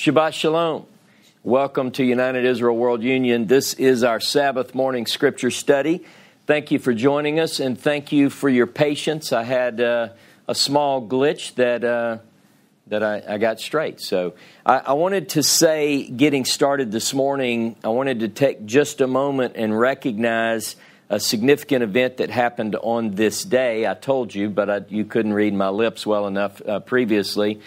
Shabbat Shalom. Welcome to United Israel World Union. This is our Sabbath morning scripture study. Thank you for joining us, and thank you for your patience. I had a small glitch that I got straight. So I wanted to say, getting started this morning, I wanted to take just a moment and recognize a significant event that happened on this day. I told you, but you couldn't read my lips well enough previously.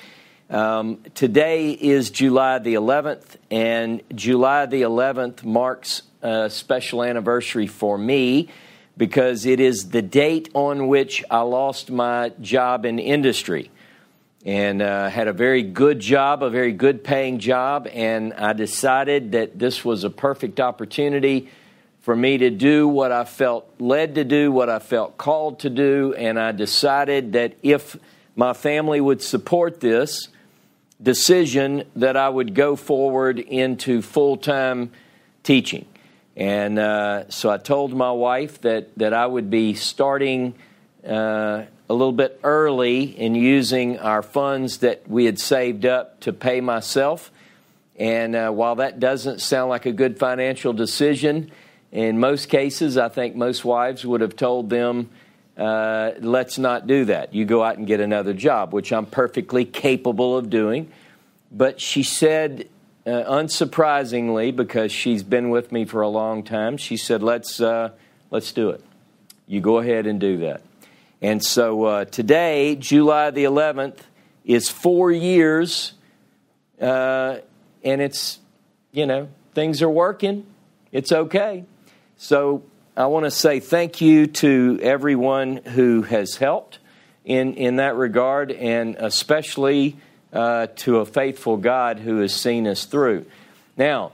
Today is July the 11th, and July the 11th marks a special anniversary for me because it is the date on which I lost my job in industry. And had a very good job, a very good paying job, and I decided that this was a perfect opportunity for me to do what I felt led to do, what I felt called to do, and I decided that if my family would support this decision, that I would go forward into full-time teaching. And so I told my wife that I would be starting a little bit early in using our funds that we had saved up to pay myself. And while that doesn't sound like a good financial decision, in most cases, I think most wives would have told them, let's not do that. You go out and get another job, which I'm perfectly capable of doing. But she said, unsurprisingly, because she's been with me for a long time, she said, let's do it. You go ahead and do that. And so today, July the 11th, is 4 years, and it's, things are working. It's okay. So I want to say thank you to everyone who has helped in that regard, and especially to a faithful God who has seen us through. Now,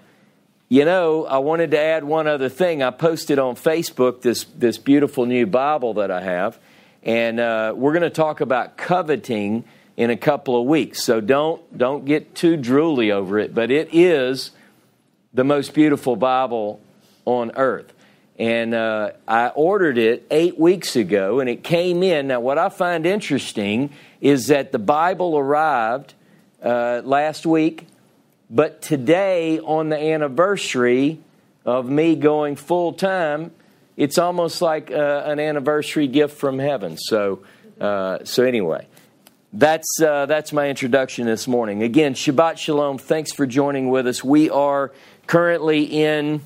I wanted to add one other thing. I posted on Facebook this beautiful new Bible that I have, and we're going to talk about coveting in a couple of weeks. So don't get too drooly over it, but it is the most beautiful Bible on earth. And I ordered it 8 weeks ago, and it came in. Now, what I find interesting is that the Bible arrived last week, but today, on the anniversary of me going full-time, it's almost like an anniversary gift from heaven. So anyway, that's my introduction this morning. Again, Shabbat Shalom. Thanks for joining with us. We are currently in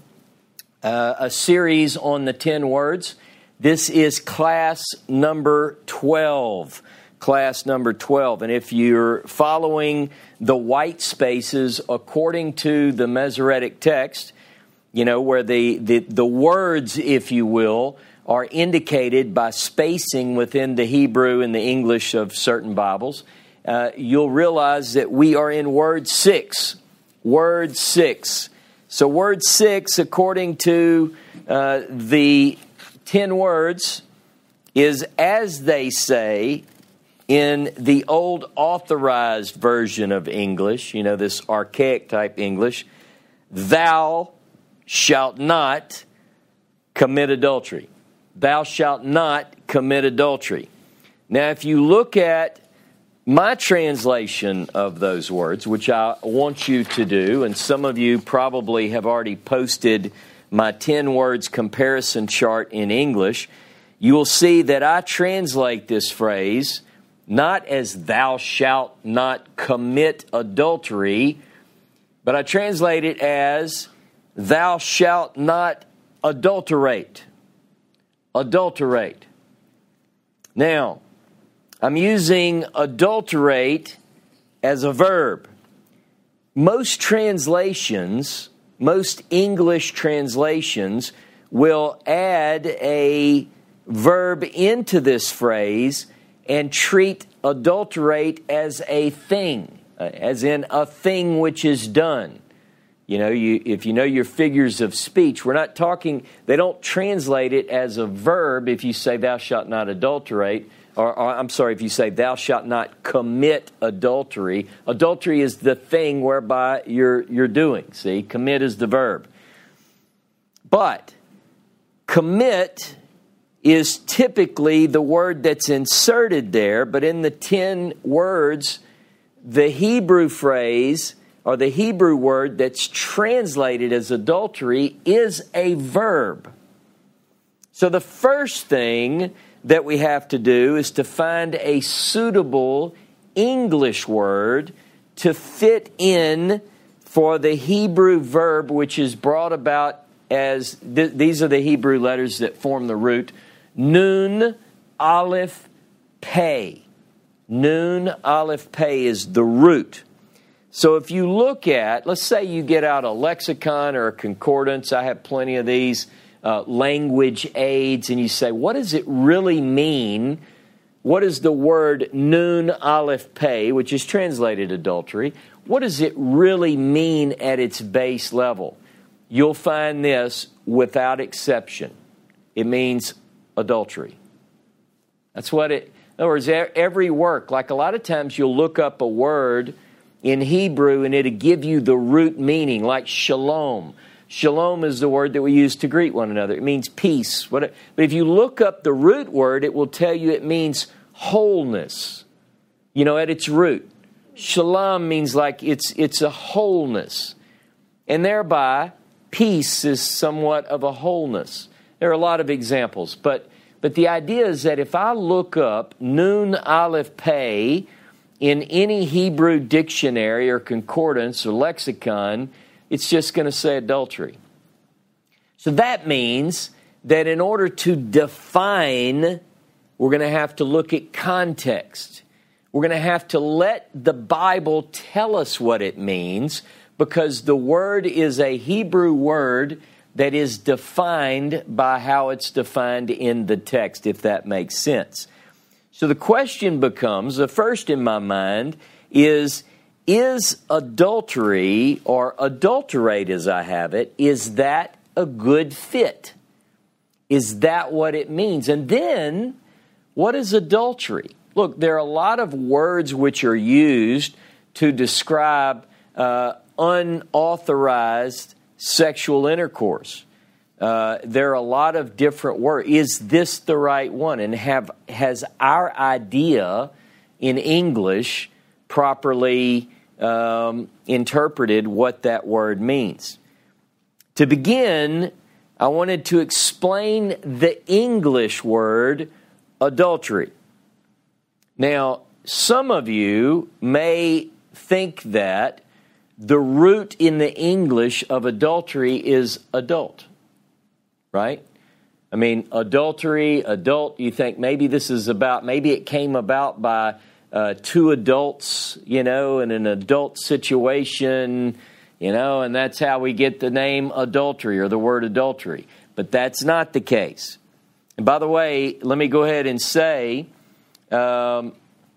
a series on the 10 words. This is class number 12. Class number 12. And if you're following the white spaces according to the Masoretic text, where the words, if you will, are indicated by spacing within the Hebrew and the English of certain Bibles, you'll realize that we are in word 6. Word 6. So word 6, according to the 10 words, is as they say in the old authorized version of English, this archaic type English, thou shalt not commit adultery. Thou shalt not commit adultery. Now, if you look at my translation of those words, which I want you to do, and some of you probably have already posted my 10 words comparison chart in English, you will see that I translate this phrase not as thou shalt not commit adultery, but I translate it as thou shalt not adulterate. Adulterate. Now, I'm using adulterate as a verb. Most translations, most English translations, will add a verb into this phrase and treat adulterate as a thing, as in a thing which is done. If you know your figures of speech, we're not talking, they don't translate it as a verb if you say thou shalt not adulterate. Or I'm sorry, if you say, thou shalt not commit adultery. Adultery is the thing whereby you're doing. See, commit is the verb. But commit is typically the word that's inserted there. But in the 10 words, the Hebrew phrase or the Hebrew word that's translated as adultery is a verb. So the first thing that we have to do is to find a suitable English word to fit in for the Hebrew verb, which is brought about as, these are the Hebrew letters that form the root, Nun, Aleph, Pei. Nun, Aleph, Pei is the root. So if you look at, let's say you get out a lexicon or a concordance, I have plenty of these language aids, and you say, what does it really mean? What is the word Nun, Aleph, Pei, which is translated adultery? What does it really mean at its base level? You'll find this without exception. It means adultery. That's what it, in other words, every work, like a lot of times you'll look up a word in Hebrew and it'll give you the root meaning, like shalom. Shalom is the word that we use to greet one another. It means peace. But if you look up the root word, it will tell you it means wholeness, at its root. Shalom means like it's a wholeness. And thereby, peace is somewhat of a wholeness. There are a lot of examples, but the idea is that if I look up Nun, Aleph, Pei in any Hebrew dictionary or concordance or lexicon, it's just going to say adultery. So that means that in order to define, we're going to have to look at context. We're going to have to let the Bible tell us what it means, because the word is a Hebrew word that is defined by how it's defined in the text, if that makes sense. So the question becomes, the first in my mind is adultery, or adulterate as I have it, is that a good fit? Is that what it means? And then, what is adultery? Look, there are a lot of words which are used to describe unauthorized sexual intercourse. There are a lot of different words. Is this the right one? And has our idea in English properly interpreted what that word means? To begin, I wanted to explain the English word adultery. Now, some of you may think that the root in the English of adultery is adult, right? I mean, adultery, adult, you think maybe it came about by two adults, in an adult situation, and that's how we get the name adultery or the word adultery. But that's not the case. And by the way, let me go ahead and say, I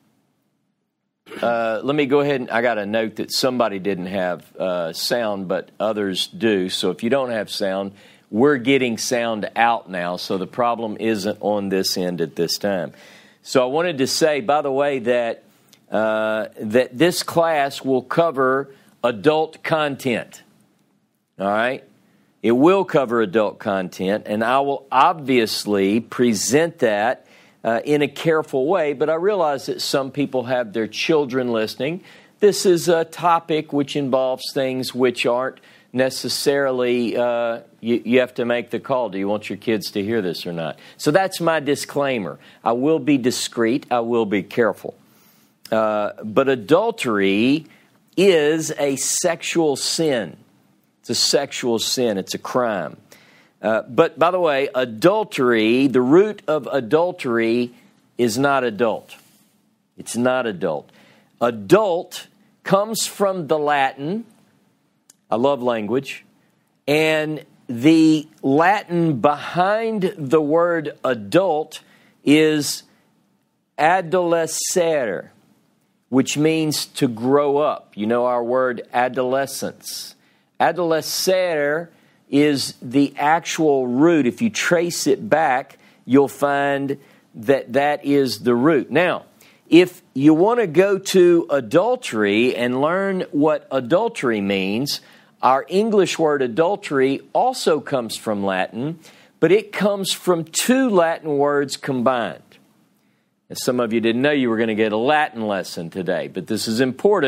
got a note that somebody didn't have sound, but others do. So if you don't have sound, we're getting sound out now, so the problem isn't on this end at this time. So I wanted to say, by the way, that this class will cover adult content. All right? It will cover adult content, and I will obviously present that in a careful way, but I realize that some people have their children listening. This is a topic which involves things which aren't necessarily, you have to make the call. Do you want your kids to hear this or not? So that's my disclaimer. I will be discreet. I will be careful. But adultery is a sexual sin. It's a sexual sin. It's a crime. But by the way, adultery, the root of adultery is not adult. It's not adult. Adult comes from the Latin. I love language. And the Latin behind the word adult is adolescere, which means to grow up. You know our word adolescence. Adolescere is the actual root. If you trace it back, you'll find that is the root. Now, if you want to go to adultery and learn what adultery means, our English word adultery also comes from Latin, but it comes from two Latin words combined. As some of you didn't know, you were going to get a Latin lesson today, but this is important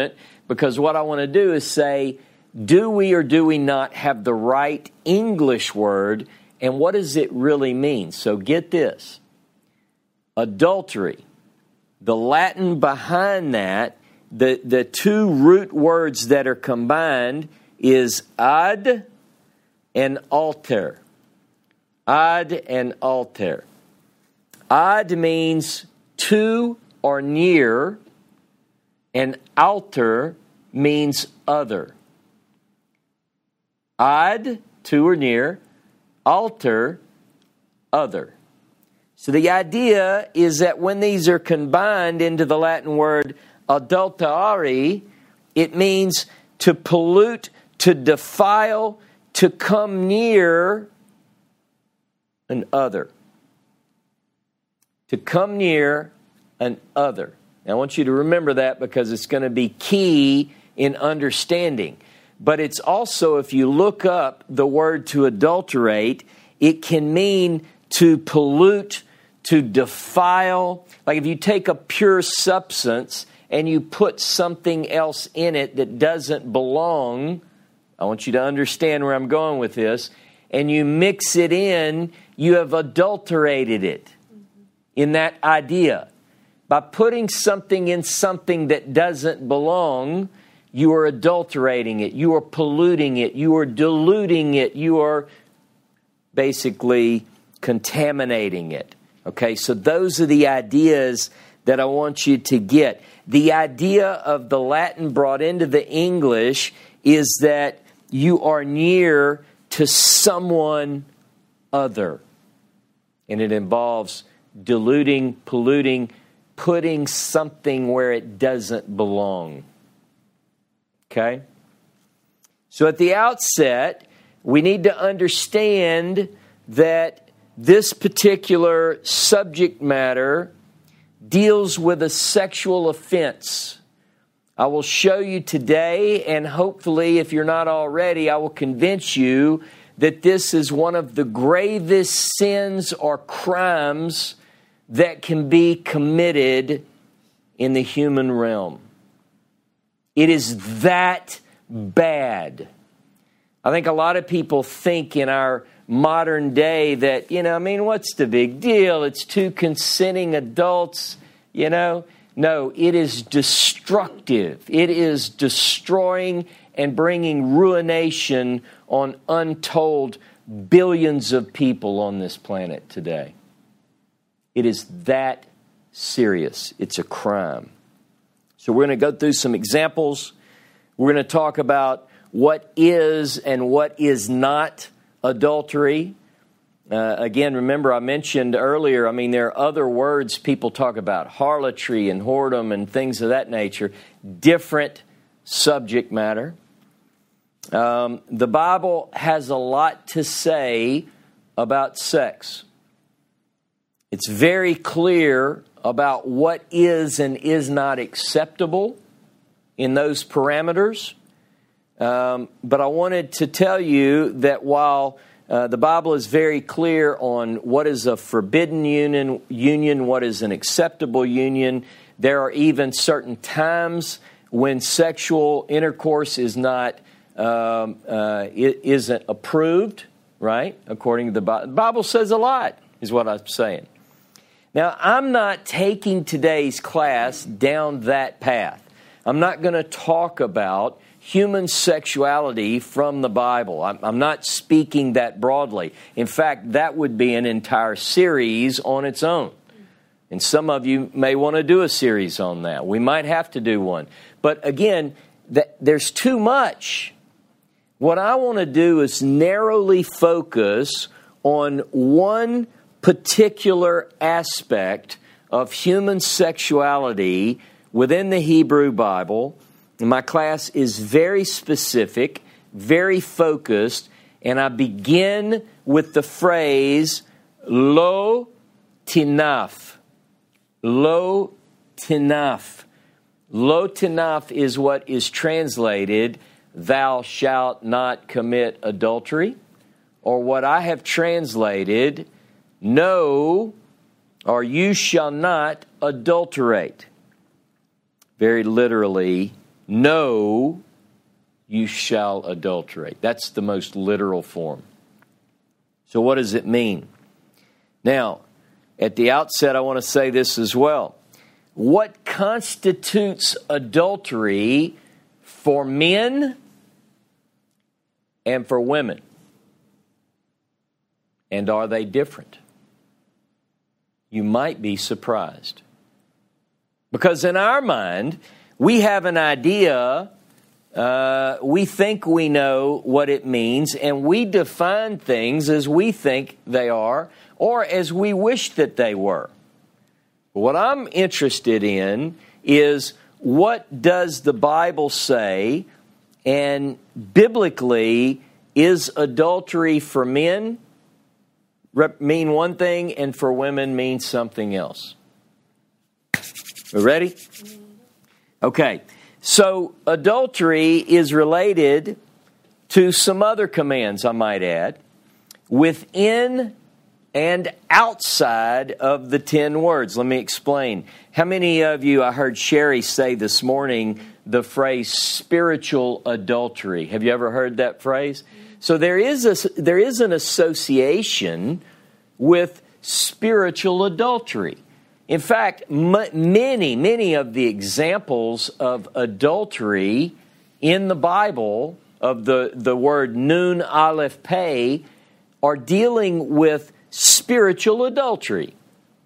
because what I want to do is say, do we or do we not have the right English word, and what does it really mean? So get this. Adultery. The Latin behind that, the two root words that are combined is ad and alter. Ad and alter. Ad means to or near, and alter means other. Ad, to or near, alter, other. So the idea is that when these are combined into the Latin word adulterare, it means to pollute, to defile, to come near an other. To come near an other. Now, I want you to remember that because it's going to be key in understanding. But it's also, if you look up the word to adulterate, it can mean to pollute, to defile. Like if you take a pure substance and you put something else in it that doesn't belong, I want you to understand where I'm going with this, and you mix it in, you have adulterated it in that idea. By putting something in something that doesn't belong, you are adulterating it, you are polluting it, you are diluting it, you are basically contaminating it. Okay, so those are the ideas that I want you to get. The idea of the Latin brought into the English is that you are near to someone other. And it involves diluting, polluting, putting something where it doesn't belong. Okay? So at the outset, we need to understand that this particular subject matter deals with a sexual offense. I will show you today, and hopefully, if you're not already, I will convince you that this is one of the gravest sins or crimes that can be committed in the human realm. It is that bad. I think a lot of people think in our modern day that, what's the big deal? It's two consenting adults, No, it is destructive. It is destroying and bringing ruination on untold billions of people on this planet today. It is that serious. It's a crime. So we're going to go through some examples. We're going to talk about what is and what is not adultery. Again, remember I mentioned earlier, there are other words people talk about, harlotry and whoredom and things of that nature, different subject matter. The Bible has a lot to say about sex. It's very clear about what is and is not acceptable in those parameters. But I wanted to tell you that while the Bible is very clear on what is a forbidden union, what is an acceptable union, there are even certain times when sexual intercourse is not isn't approved, right? According to the Bible. The Bible says a lot, is what I'm saying. Now, I'm not taking today's class down that path. I'm not going to talk about human sexuality from the Bible. I'm not speaking that broadly. In fact, that would be an entire series on its own. And some of you may want to do a series on that. We might have to do one. But again, there's too much. What I want to do is narrowly focus on one particular aspect of human sexuality within the Hebrew Bible. And my class is very specific, very focused, and I begin with the phrase lo tinaf. Lo tinaf. Lo tinaf is what is translated, thou shalt not commit adultery, or what I have translated, no, or you shall not adulterate. Very literally, no, you shall adulterate. That's the most literal form. So what does it mean? Now, at the outset, I want to say this as well. What constitutes adultery for men and for women? And are they different? You might be surprised. Because in our mind, we have an idea, we think we know what it means, and we define things as we think they are, or as we wish that they were. What I'm interested in is, what does the Bible say? And biblically, is adultery for men mean one thing, and for women mean something else? We ready? Okay. So adultery is related to some other commands, I might add, within and outside of the 10 words. Let me explain. How many of you, I heard Sherry say this morning, the phrase spiritual adultery? Have you ever heard that phrase? So there is an association with spiritual adultery. In fact, many of the examples of adultery in the Bible, of the word nun aleph pei, are dealing with spiritual adultery.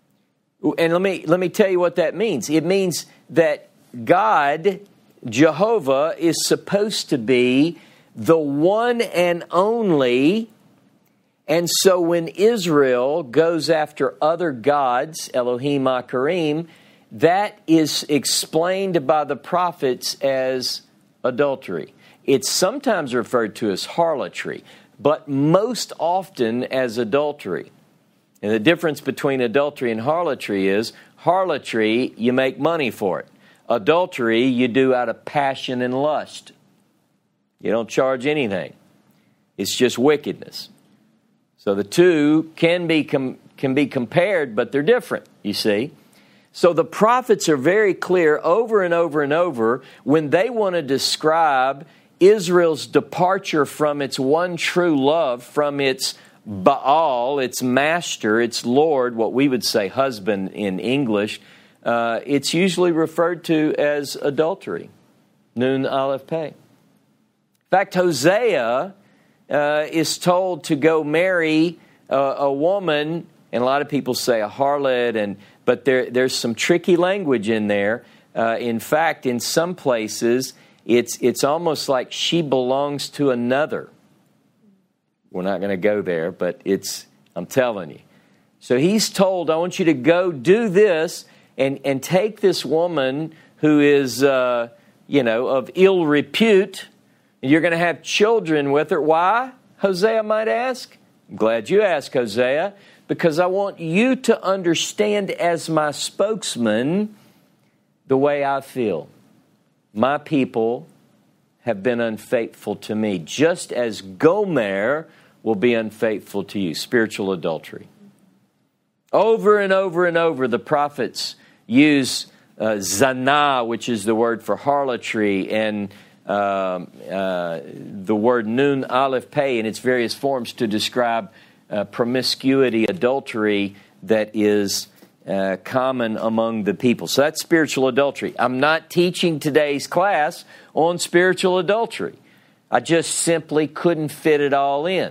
And let me tell you what that means. It means that God, Jehovah, is supposed to be the one and only. And so when Israel goes after other gods, Elohim Akarim, that is explained by the prophets as adultery. It's sometimes referred to as harlotry, but most often as adultery. And the difference between adultery and harlotry is, harlotry, you make money for it. Adultery, you do out of passion and lust. You don't charge anything. It's just wickedness. So the two can be compared, but they're different, you see. So the prophets are very clear over and over and over when they want to describe Israel's departure from its one true love, from its Baal, its master, its Lord, what we would say husband in English. It's usually referred to as adultery. Nun aleph pei. In fact, Hosea is told to go marry a woman, and a lot of people say a harlot, but there's some tricky language in there. In fact, in some places, it's almost like she belongs to another. We're not going to go there, but I'm telling you. So he's told, I want you to go do this and take this woman who is, of ill repute. You're going to have children with her. Why, Hosea might ask? I'm glad you asked, Hosea, because I want you to understand as my spokesman the way I feel. My people have been unfaithful to me, just as Gomer will be unfaithful to you. Spiritual adultery. Over and over and over, the prophets use zana, which is the word for harlotry, and the word nun aleph pei in its various forms to describe promiscuity, adultery that is common among the people. So that's spiritual adultery. I'm not teaching today's class on spiritual adultery. I just simply couldn't fit it all in.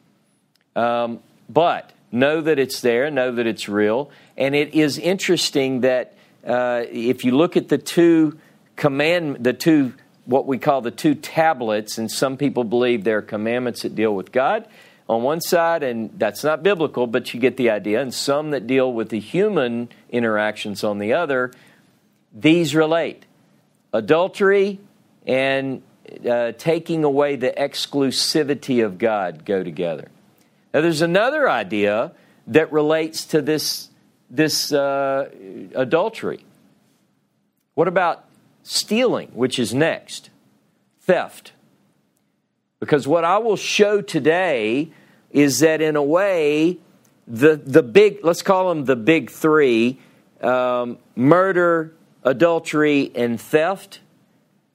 But know that it's there, know that it's real. And it is interesting that if you look at the two what we call the two tablets, and some people believe they're commandments that deal with God on one side, and that's not biblical, but you get the idea, and some that deal with the human interactions on the other, these relate. Adultery and taking away the exclusivity of God go together. Now there's another idea that relates to this adultery. What about stealing, which is next? Theft. Because what I will show today is that in a way, the big, let's call them the big three, murder, adultery, and theft,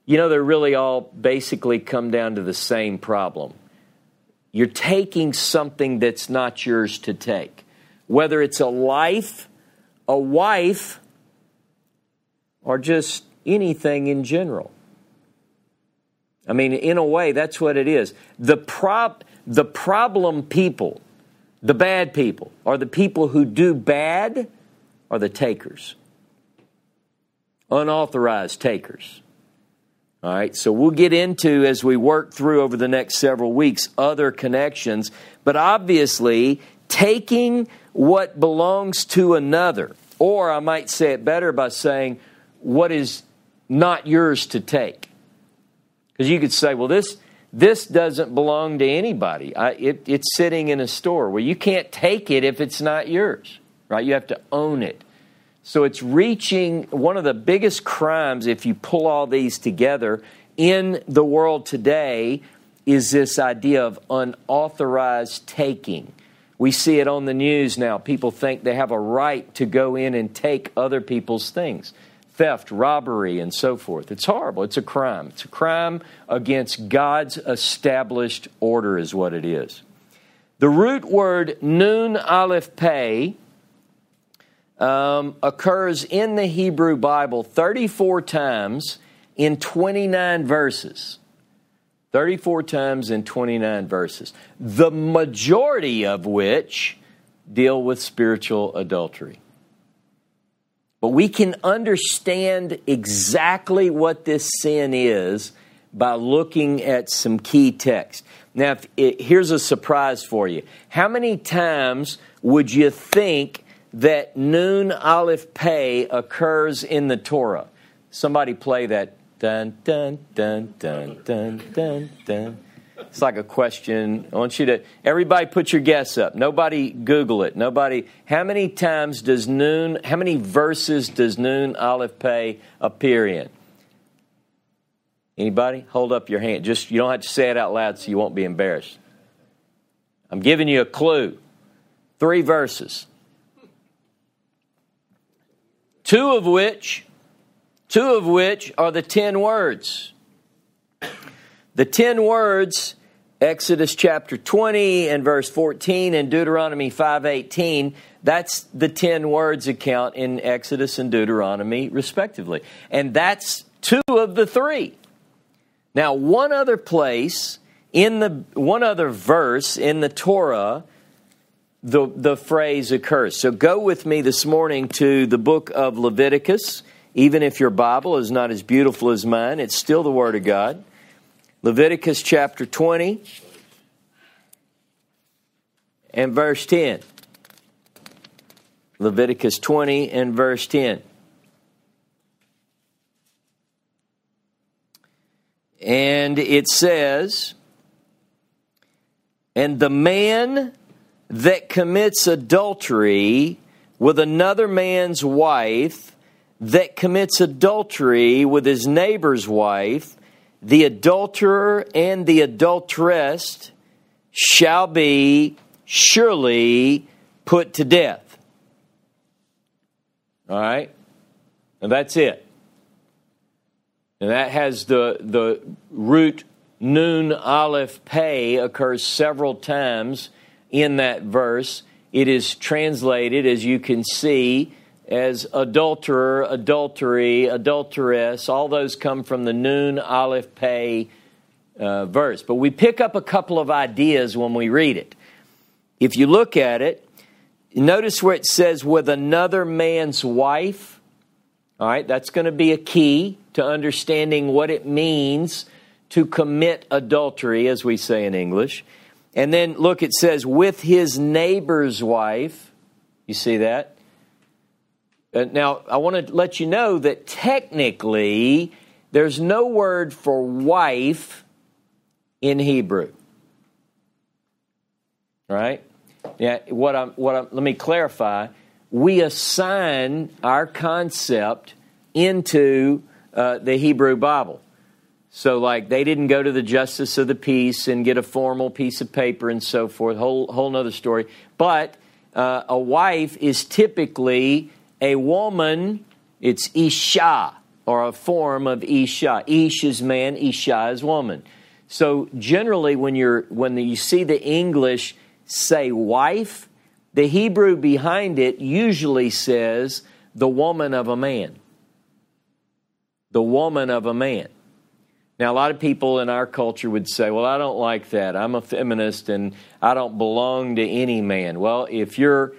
You know, they really all basically come down to the same problem. You're taking something that's not yours to take. Whether it's a life, a wife, or just anything in general. I mean, in a way, that's what it is. The problem people, the bad people, or the people who do bad, are the takers. Unauthorized takers. All right, so we'll get into, as we work through over the next several weeks, other connections. But obviously, taking what belongs to another, or I might say it better by saying what is not yours to take. Because you could say, well, this doesn't belong to anybody. It's sitting in a store. Well, you can't take it if it's not yours, right? You have to own it. So it's reaching one of the biggest crimes, if you pull all these together, in the world today is this idea of unauthorized taking. We see it on the news now. People think they have a right to go in and take other people's things. Theft, robbery, and so forth. It's horrible. It's a crime. It's a crime against God's established order is what it is. The root word nun aleph pei occurs in the Hebrew Bible 34 times in 29 verses. 34 times in 29 verses. The majority of which deal with spiritual adultery. But we can understand exactly what this sin is by looking at some key text. Now, here's a surprise for you. How many times would you think that nun aleph pei occurs in the Torah? Somebody play that. Dun, dun, dun, dun, dun, dun, dun. It's like a question. I want you to, everybody put your guess up. Nobody Google it. How many verses does nun aleph pei appear in? Anybody? Hold up your hand. You don't have to say it out loud so you won't be embarrassed. I'm giving you a clue. 3 verses. Two of which are the 10 words. The 10 words, Exodus chapter 20 and verse 14 and Deuteronomy 5:18, that's the 10 words account in Exodus and Deuteronomy respectively. And that's 2 of the 3. Now, one other verse in the Torah, the phrase occurs. So go with me this morning to the book of Leviticus. Even if your Bible is not as beautiful as mine, it's still the Word of God. Leviticus chapter 20 and verse 10. Leviticus 20 and verse 10. And it says, "And the man that commits adultery with another man's wife, that commits adultery with his neighbor's wife, the adulterer and the adulteress shall be surely put to death." All right? And that's it. And that has the root nun aleph pei occurs several times in that verse. It is translated, as you can see, as adulterer, adultery, adulteress. All those come from the nun aleph pei verse. But we pick up a couple of ideas when we read it. If you look at it, notice where it says with another man's wife. All right, that's going to be a key to understanding what it means to commit adultery, as we say in English. And then look, it says with his neighbor's wife. You see that? Now, I want to let you know that technically there's no word for wife in Hebrew. All right? Yeah, let me clarify. We assign our concept into the Hebrew Bible. So, like, they didn't go to the justice of the peace and get a formal piece of paper and so forth. Whole nother story. But a wife is typically a woman. It's Isha. or a form of Isha. Ish is man, Isha is woman. So generally when you see the English say wife, the Hebrew behind it usually says the woman of a man. The woman of a man. Now, a lot of people in our culture would say, well, I don't like that. I'm a feminist and I don't belong to any man. Well, if you're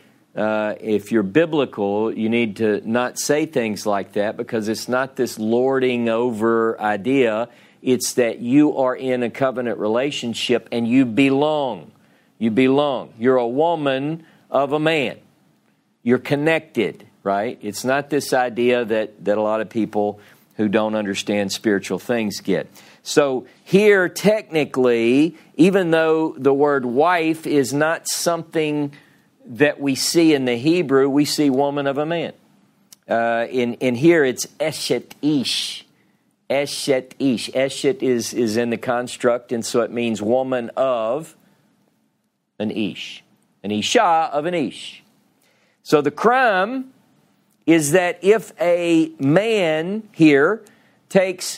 biblical, you need to not say things like that, because it's not this lording over idea. It's that you are in a covenant relationship and you belong. You belong. You're a woman of a man. You're connected, right? It's not this idea that a lot of people who don't understand spiritual things get. So here, technically, even though the word wife is not something that we see in the Hebrew, we see woman of a man. In here, it's eshet ish. Eshet ish. Eshet is in the construct, and so it means woman of an ish. An isha of an ish. So the crime is that if a man here takes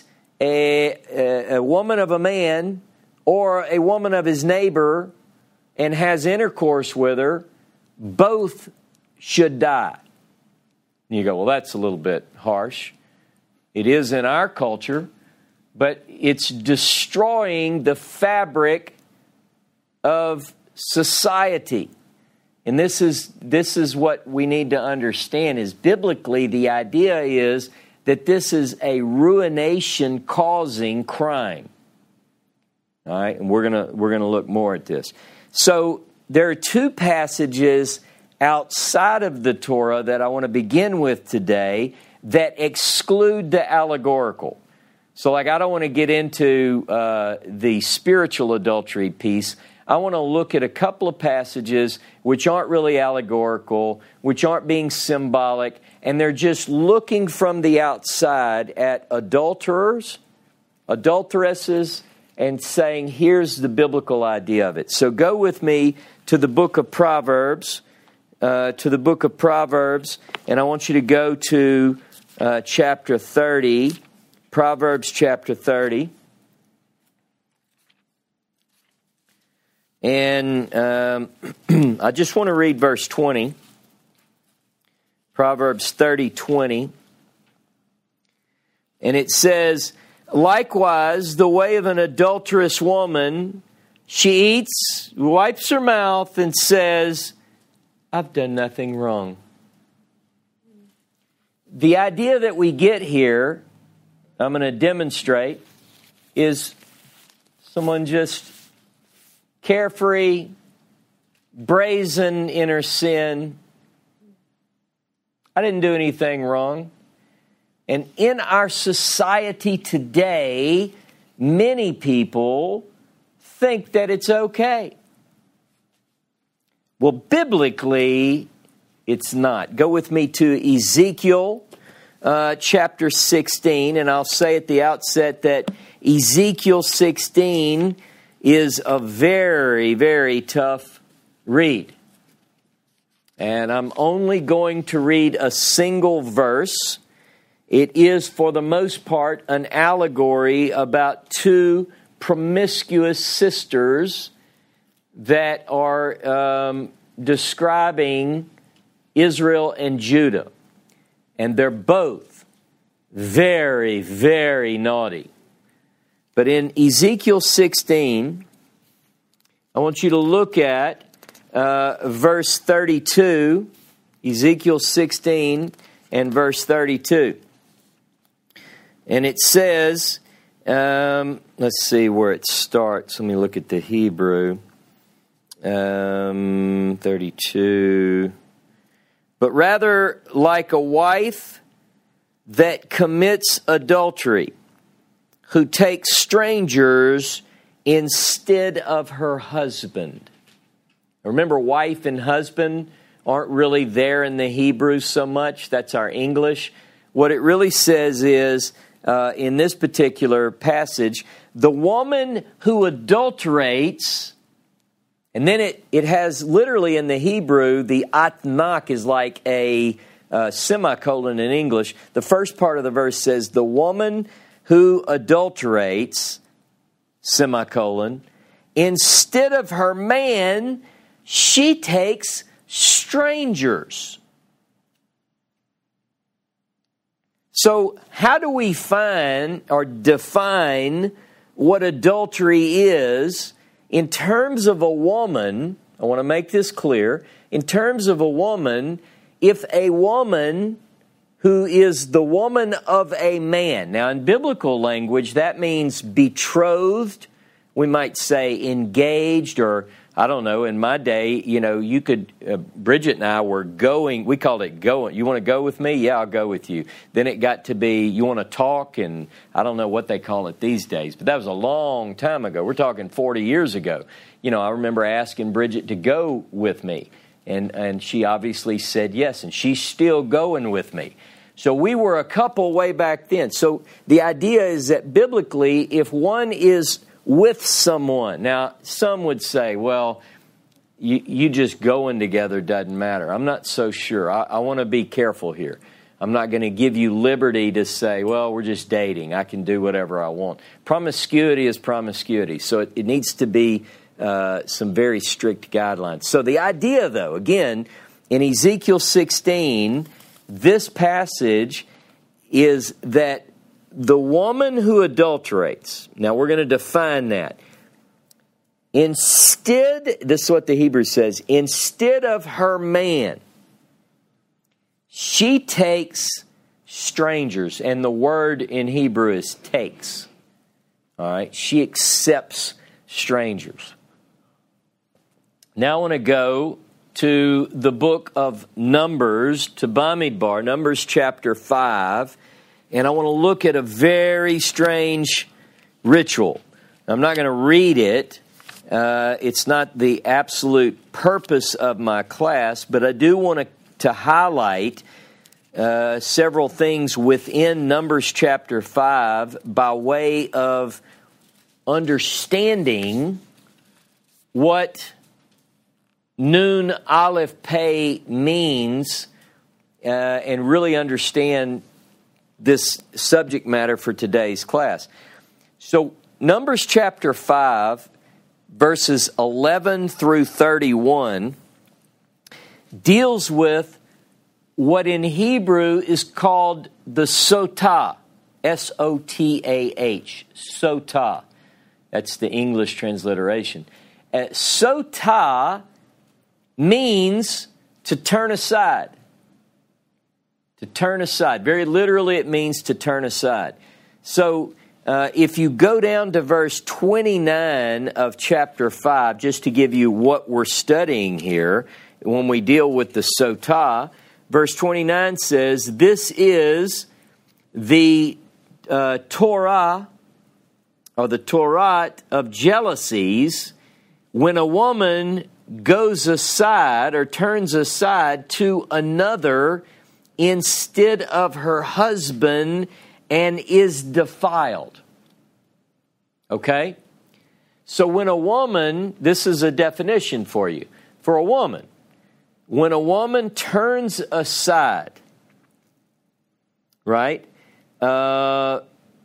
a woman of a man or a woman of his neighbor and has intercourse with her, both should die. And you go, well, that's a little bit harsh. It is in our culture, but it's destroying the fabric of society. And this is what we need to understand, is biblically the idea is that this is a ruination causing crime. All right, and we're gonna look more at this. So there are two passages outside of the Torah that I want to begin with today that exclude the allegorical. So I don't want to get into the spiritual adultery piece. I want to look at a couple of passages which aren't really allegorical, which aren't being symbolic, and they're just looking from the outside at adulterers, adulteresses, and saying, here's the biblical idea of it. So go with me to the book of Proverbs, and I want you to go to chapter 30, Proverbs chapter 30. And I just want to read verse 20. Proverbs 30:20. And it says, likewise, the way of an adulterous woman, she eats, wipes her mouth, and says, I've done nothing wrong. The idea that we get here, I'm going to demonstrate, is someone just carefree, brazen in her sin. I didn't do anything wrong. And in our society today, many people think that it's okay. Well, biblically, it's not. Go with me to Ezekiel chapter 16, and I'll say at the outset that Ezekiel 16 is a very, very tough read. And I'm only going to read a single verse. It is, for the most part, an allegory about two promiscuous sisters that are describing Israel and Judah. And they're both very, very naughty. But in Ezekiel 16, I want you to look at verse 32, Ezekiel 16 and verse 32. And it says, let's see where it starts. Let me look at the Hebrew. 32. But rather like a wife that commits adultery, who takes strangers instead of her husband. Remember, wife and husband aren't really there in the Hebrew so much. That's our English. What it really says is, in this particular passage, the woman who adulterates, and then it has literally in the Hebrew, the atnak is like a semicolon in English. The first part of the verse says, the woman who adulterates, semicolon, instead of her man, she takes strangers. So how do we find or define what adultery is in terms of a woman? I want to make this clear. In terms of a woman, if a woman who is the woman of a man. Now, in biblical language, that means betrothed. We might say engaged, or I don't know, in my day, you could, Bridget and I were going, we called it going. You want to go with me? Yeah, I'll go with you. Then it got to be, you want to talk, and I don't know what they call it these days, but that was a long time ago. We're talking 40 years ago. I remember asking Bridget to go with me, and she obviously said yes, and she's still going with me. So we were a couple way back then. So the idea is that biblically, if one is with someone, now some would say, well, you just going together doesn't matter. I'm not so sure. I want to be careful here. I'm not going to give you liberty to say, well, we're just dating. I can do whatever I want. Promiscuity is promiscuity. So it needs to be some very strict guidelines. So the idea, though, again, in Ezekiel 16, this passage is that the woman who adulterates, now we're going to define that. Instead, this is what the Hebrew says, instead of her man, she takes strangers. And the word in Hebrew is takes. All right, she accepts strangers. Now I want to go to the book of Numbers, to Bamidbar, Numbers chapter 5, and I want to look at a very strange ritual. I'm not going to read it. It's not the absolute purpose of my class, but I do want to highlight several things within Numbers chapter 5 by way of understanding what Nun Aleph Pei means and really understand this subject matter for today's class. So Numbers chapter 5, verses 11 through 31 deals with what in Hebrew is called the Sotah, S-O-T-A-H, Sotah. That's the English transliteration. Sotah means to turn aside. To turn aside. Very literally, it means to turn aside. So, if you go down to verse 29 of chapter 5, just to give you what we're studying here, when we deal with the Sotah, verse 29 says, this is the Torah, or the Torah of jealousies, when a woman goes aside or turns aside to another instead of her husband and is defiled. Okay? So when a woman, this is a definition for you. For a woman, when a woman turns aside, right, to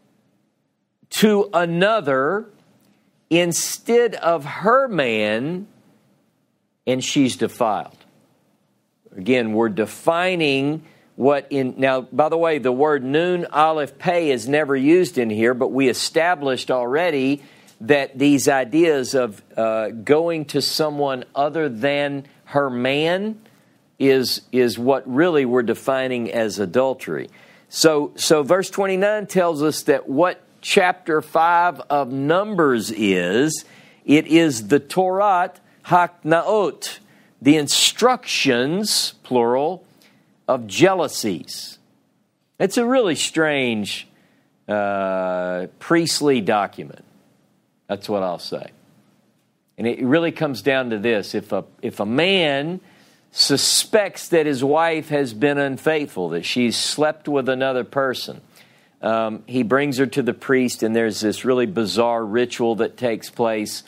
another instead of her man, and she's defiled. Again, we're defining what in... Now, by the way, the word Nun Aleph Pei is never used in here, but we established already that these ideas of going to someone other than her man is what really we're defining as adultery. So verse 29 tells us that what chapter 5 of Numbers is, it is the Torah Haknaot, the instructions, plural, of jealousies. It's a really strange priestly document. That's what I'll say. And it really comes down to this. If a man suspects that his wife has been unfaithful, that she's slept with another person, he brings her to the priest, and there's this really bizarre ritual that takes place.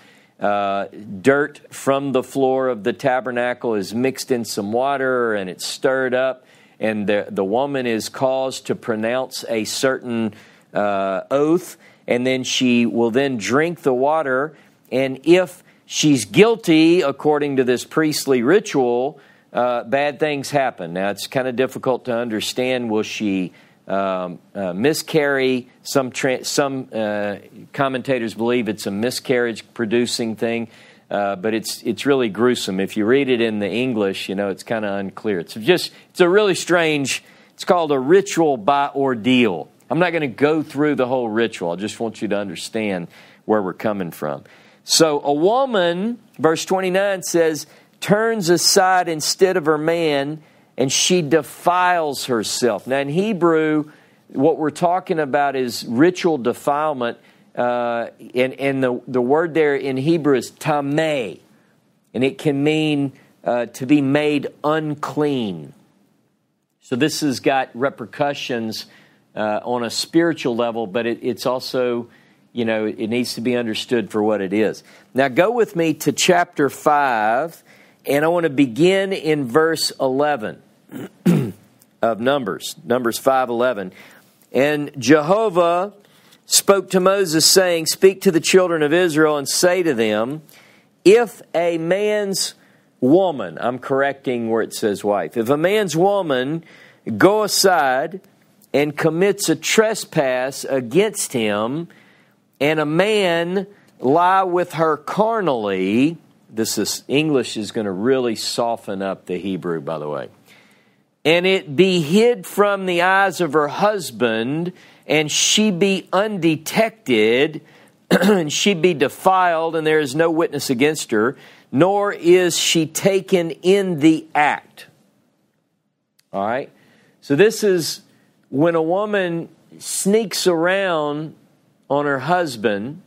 Dirt from the floor of the tabernacle is mixed in some water, and it's stirred up, and the woman is caused to pronounce a certain oath, and then she will then drink the water, and if she's guilty, according to this priestly ritual, bad things happen. Now, it's kind of difficult to understand. Will she miscarry? Some commentators believe it's a miscarriage-producing thing, but it's really gruesome. If you read it in the English, it's kind of unclear. It's a really strange. It's called a ritual by ordeal. I'm not going to go through the whole ritual. I just want you to understand where we're coming from. So a woman, verse 29 says, turns aside instead of her man, and she defiles herself. Now in Hebrew, what we're talking about is ritual defilement, and the word there in Hebrew is tameh, and it can mean to be made unclean. So this has got repercussions on a spiritual level, but it's also, it needs to be understood for what it is. Now go with me to chapter 5, and I want to begin in verse 11 of Numbers 5:11. And Jehovah spoke to Moses, saying, speak to the children of Israel and say to them, if a man's woman, I'm correcting where it says wife, if a man's woman go aside and commits a trespass against him, and a man lie with her carnally, English is going to really soften up the Hebrew, by the way. And it be hid from the eyes of her husband, and she be undetected, and she be defiled, and there is no witness against her, nor is she taken in the act. All right? So this is when a woman sneaks around on her husband,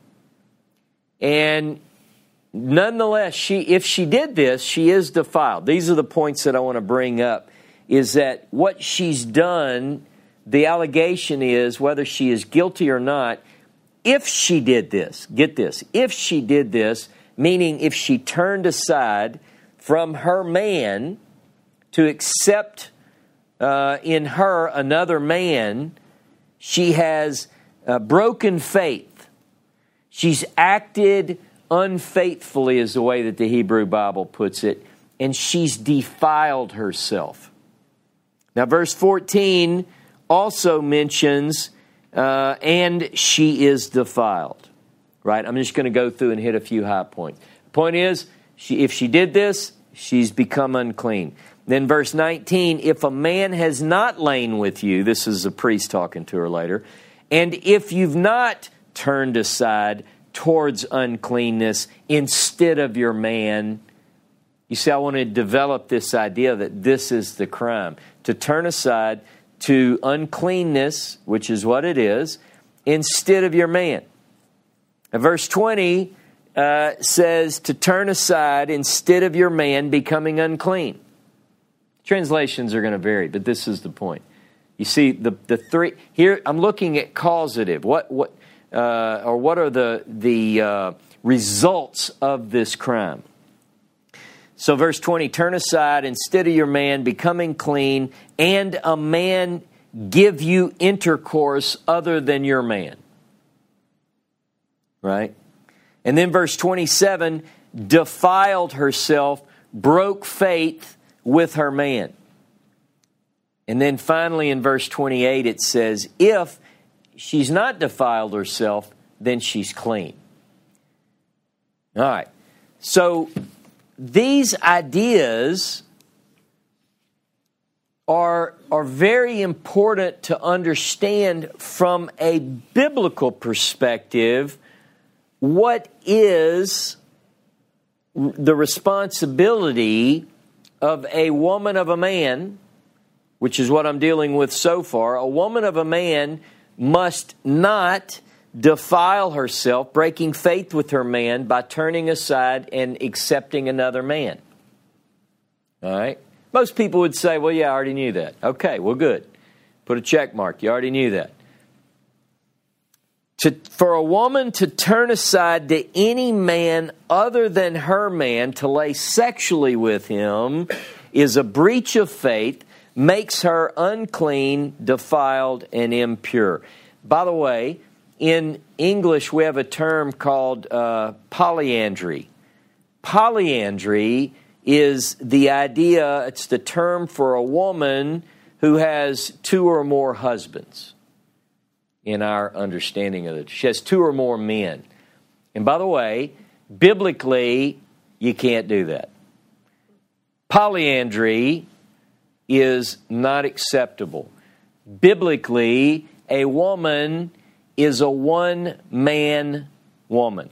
and nonetheless, if she did this, she is defiled. These are the points that I want to bring up, is that what she's done, the allegation is, whether she is guilty or not, if she did this, get this, if she did this, meaning if she turned aside from her man to accept in her another man, she has broken faith. She's acted unfaithfully, is the way that the Hebrew Bible puts it, and she's defiled herself. Now, verse 14 also mentions, and she is defiled. Right? I'm just going to go through and hit a few high points. The point is, if she did this, she's become unclean. Then verse 19, if a man has not lain with you, this is a priest talking to her later, and if you've not turned aside towards uncleanness instead of your man, you see, I want to develop this idea that this is the crime. To turn aside to uncleanness, which is what it is, instead of your man. And verse 20 says to turn aside instead of your man becoming unclean. Translations are going to vary, but this is the point. You see, the three here. I'm looking at causative. What are the results of this crime? So, verse 20: turn aside instead of your man becoming clean, and a man give you intercourse other than your man. Right? And then verse 27, defiled herself, broke faith with her man. And then finally in verse 28 it says, if she's not defiled herself, then she's clean. All right. So these ideas are very important to understand from a biblical perspective. What is the responsibility of a woman of a man, which is what I'm dealing with so far? A woman of a man must not defile herself, breaking faith with her man by turning aside and accepting another man. All right? Most people would say, well, yeah, I already knew that. Okay, well, good. Put a check mark. You already knew that. For a woman to turn aside to any man other than her man to lay sexually with him is a breach of faith. makes her unclean, defiled, and impure. By the way, in English we have a term called polyandry. Polyandry is the idea, it's the term for a woman who has two or more husbands in our understanding of it. She has two or more men. And by the way, biblically, you can't do that. Polyandry is not acceptable. Biblically, a woman is a one-man woman.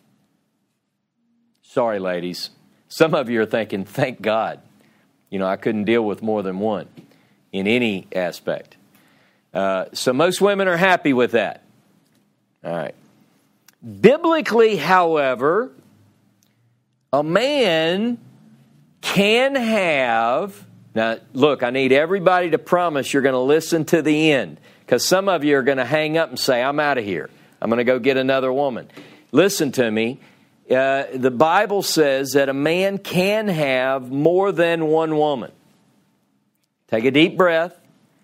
Sorry, ladies. Some of you are thinking, thank God. I couldn't deal with more than one in any aspect. So most women are happy with that. All right. Biblically, however, a man can have... Now, look, I need everybody to promise you're going to listen to the end, because some of you are going to hang up and say, I'm out of here. I'm going to go get another woman. Listen to me. The Bible says that a man can have more than one woman. Take a deep breath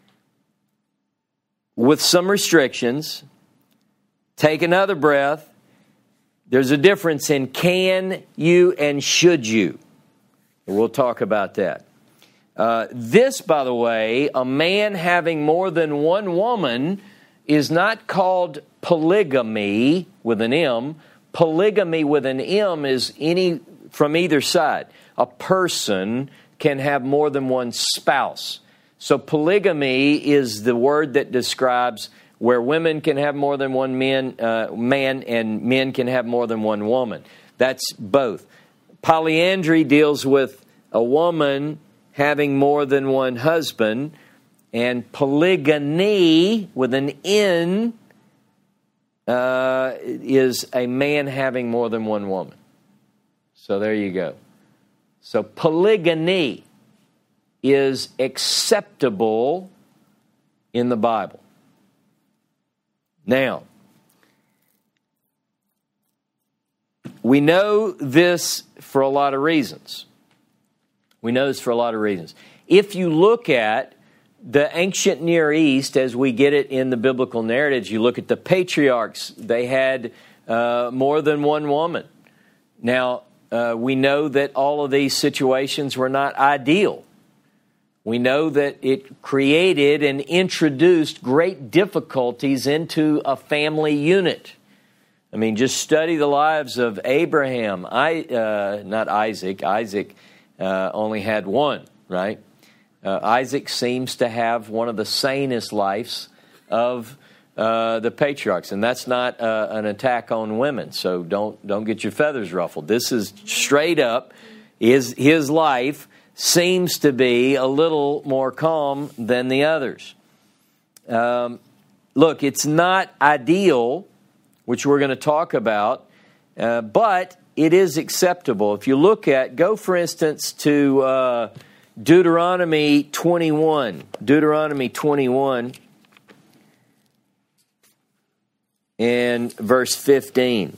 with some restrictions. Take another breath. There's a difference in can you and should you. We'll talk about that. This, by the way, a man having more than one woman is not called polygamy with an M. Polygamy with an M is any from either side. A person can have more than one spouse. So polygamy is the word that describes where women can have more than one man and men can have more than one woman. That's both. Polyandry deals with a woman having more than one husband, and polygyny with an N is a man having more than one woman. So there you go. So polygyny is acceptable in the Bible. Now, we know this for a lot of reasons. If you look at the ancient Near East, as we get it in the biblical narratives, you look at the patriarchs, they had more than one woman. Now, we know that all of these situations were not ideal. We know that it created and introduced great difficulties into a family unit. I mean, just study the lives of Abraham, not Isaac. Isaac only had one, right? Isaac seems to have one of the sanest lives of the patriarchs, and that's not an attack on women. So don't get your feathers ruffled. This is straight up. His life seems to be a little more calm than the others. Look, it's not ideal, which we're going to talk about, but it is acceptable. If you look at, go for instance to Deuteronomy 21. Deuteronomy 21 and verse 15.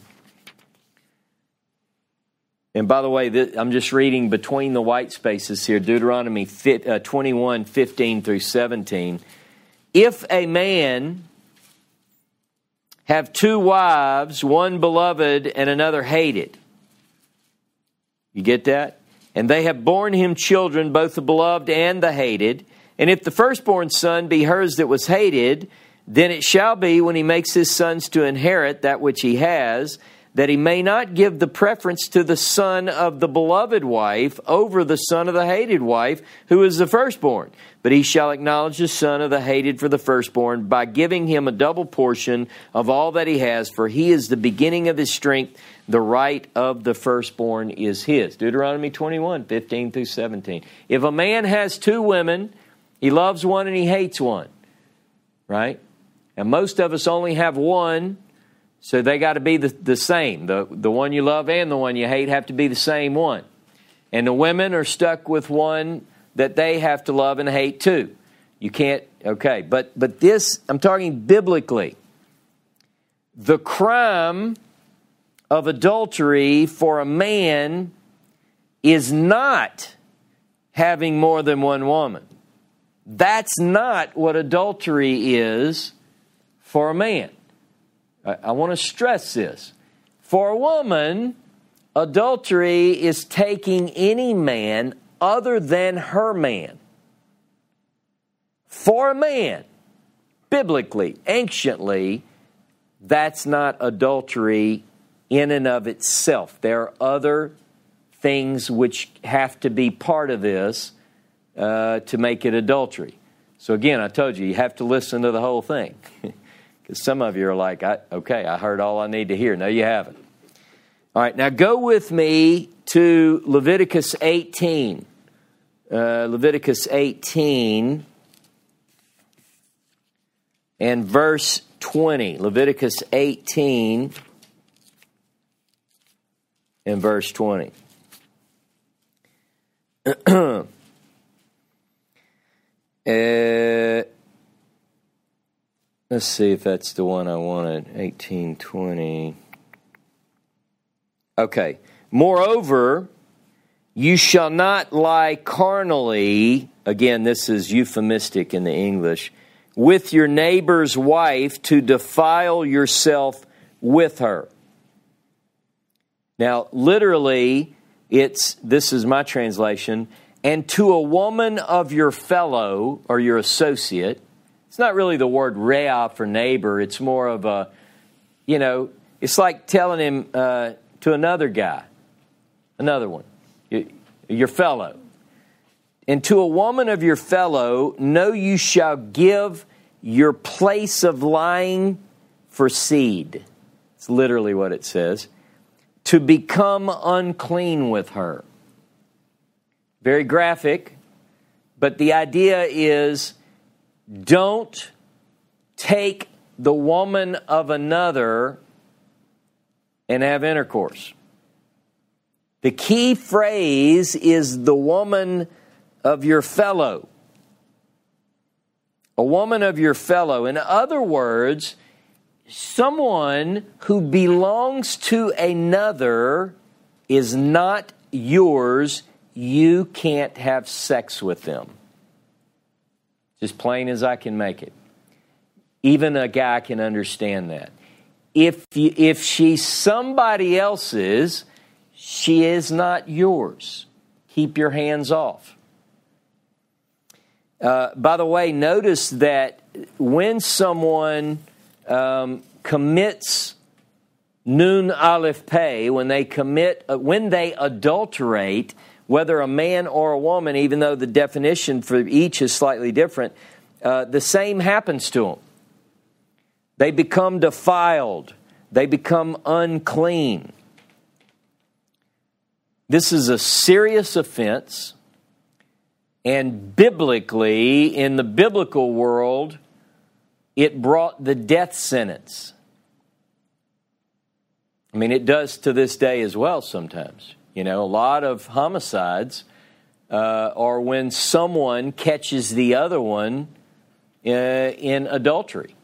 And by the way, I'm just reading between the white spaces here, Deuteronomy 21, 15 through 17. If a man have two wives, one beloved and another hated. You get that? And they have borne him children, both the beloved and the hated. And if the firstborn son be hers that was hated, then it shall be when he makes his sons to inherit that which he has, that he may not give the preference to the son of the beloved wife over the son of the hated wife, who is the firstborn. But he shall acknowledge the son of the hated for the firstborn by giving him a double portion of all that he has, for he is the beginning of his strength. The right of the firstborn is his. Deuteronomy 21, 15 through 17. If a man has two women, he loves one and he hates one. Right? And most of us only have one, so they got to be the same. The one you love and the one you hate have to be the same one. And the women are stuck with one that they have to love and hate too. You can't, okay. But this, I'm talking biblically. The crime of adultery for a man is not having more than one woman. That's not what adultery is for a man. I want to stress this. For a woman, adultery is taking any man other than her man. For a man, biblically, anciently, that's not adultery in and of itself. There are other things which have to be part of this to make it adultery. So again, I told you, you have to listen to the whole thing. Because some of you are like, okay, I heard all I need to hear. No, you haven't. All right, now go with me to Leviticus 18. Leviticus 18 and verse 20. Leviticus 18 and verse 20. Let's see if that's the one I wanted. 18:20. Okay. Moreover, you shall not lie carnally, again, this is euphemistic in the English, with your neighbor's wife to defile yourself with her. Now, literally, this is my translation, and to a woman of your fellow or your associate. It's not really the word rea for neighbor. It's more of a, it's like telling him to another guy, another one, your fellow. And to a woman of your fellow, no, you shall give your place of lying for seed. It's literally what it says. To become unclean with her. Very graphic, but the idea is don't take the woman of another and have intercourse. The key phrase is the woman of your fellow. A woman of your fellow. In other words, someone who belongs to another is not yours. You can't have sex with them. Just plain as I can make it. Even a guy can understand that. If she's somebody else's, she is not yours. Keep your hands off. By the way, notice that when someone commits nun aleph pei, when they adulterate, whether a man or a woman, even though the definition for each is slightly different, the same happens to them. They become defiled. They become unclean. This is a serious offense. And biblically, in the biblical world, it brought the death sentence. I mean, it does to this day as well sometimes. A lot of homicides are when someone catches the other one in adultery.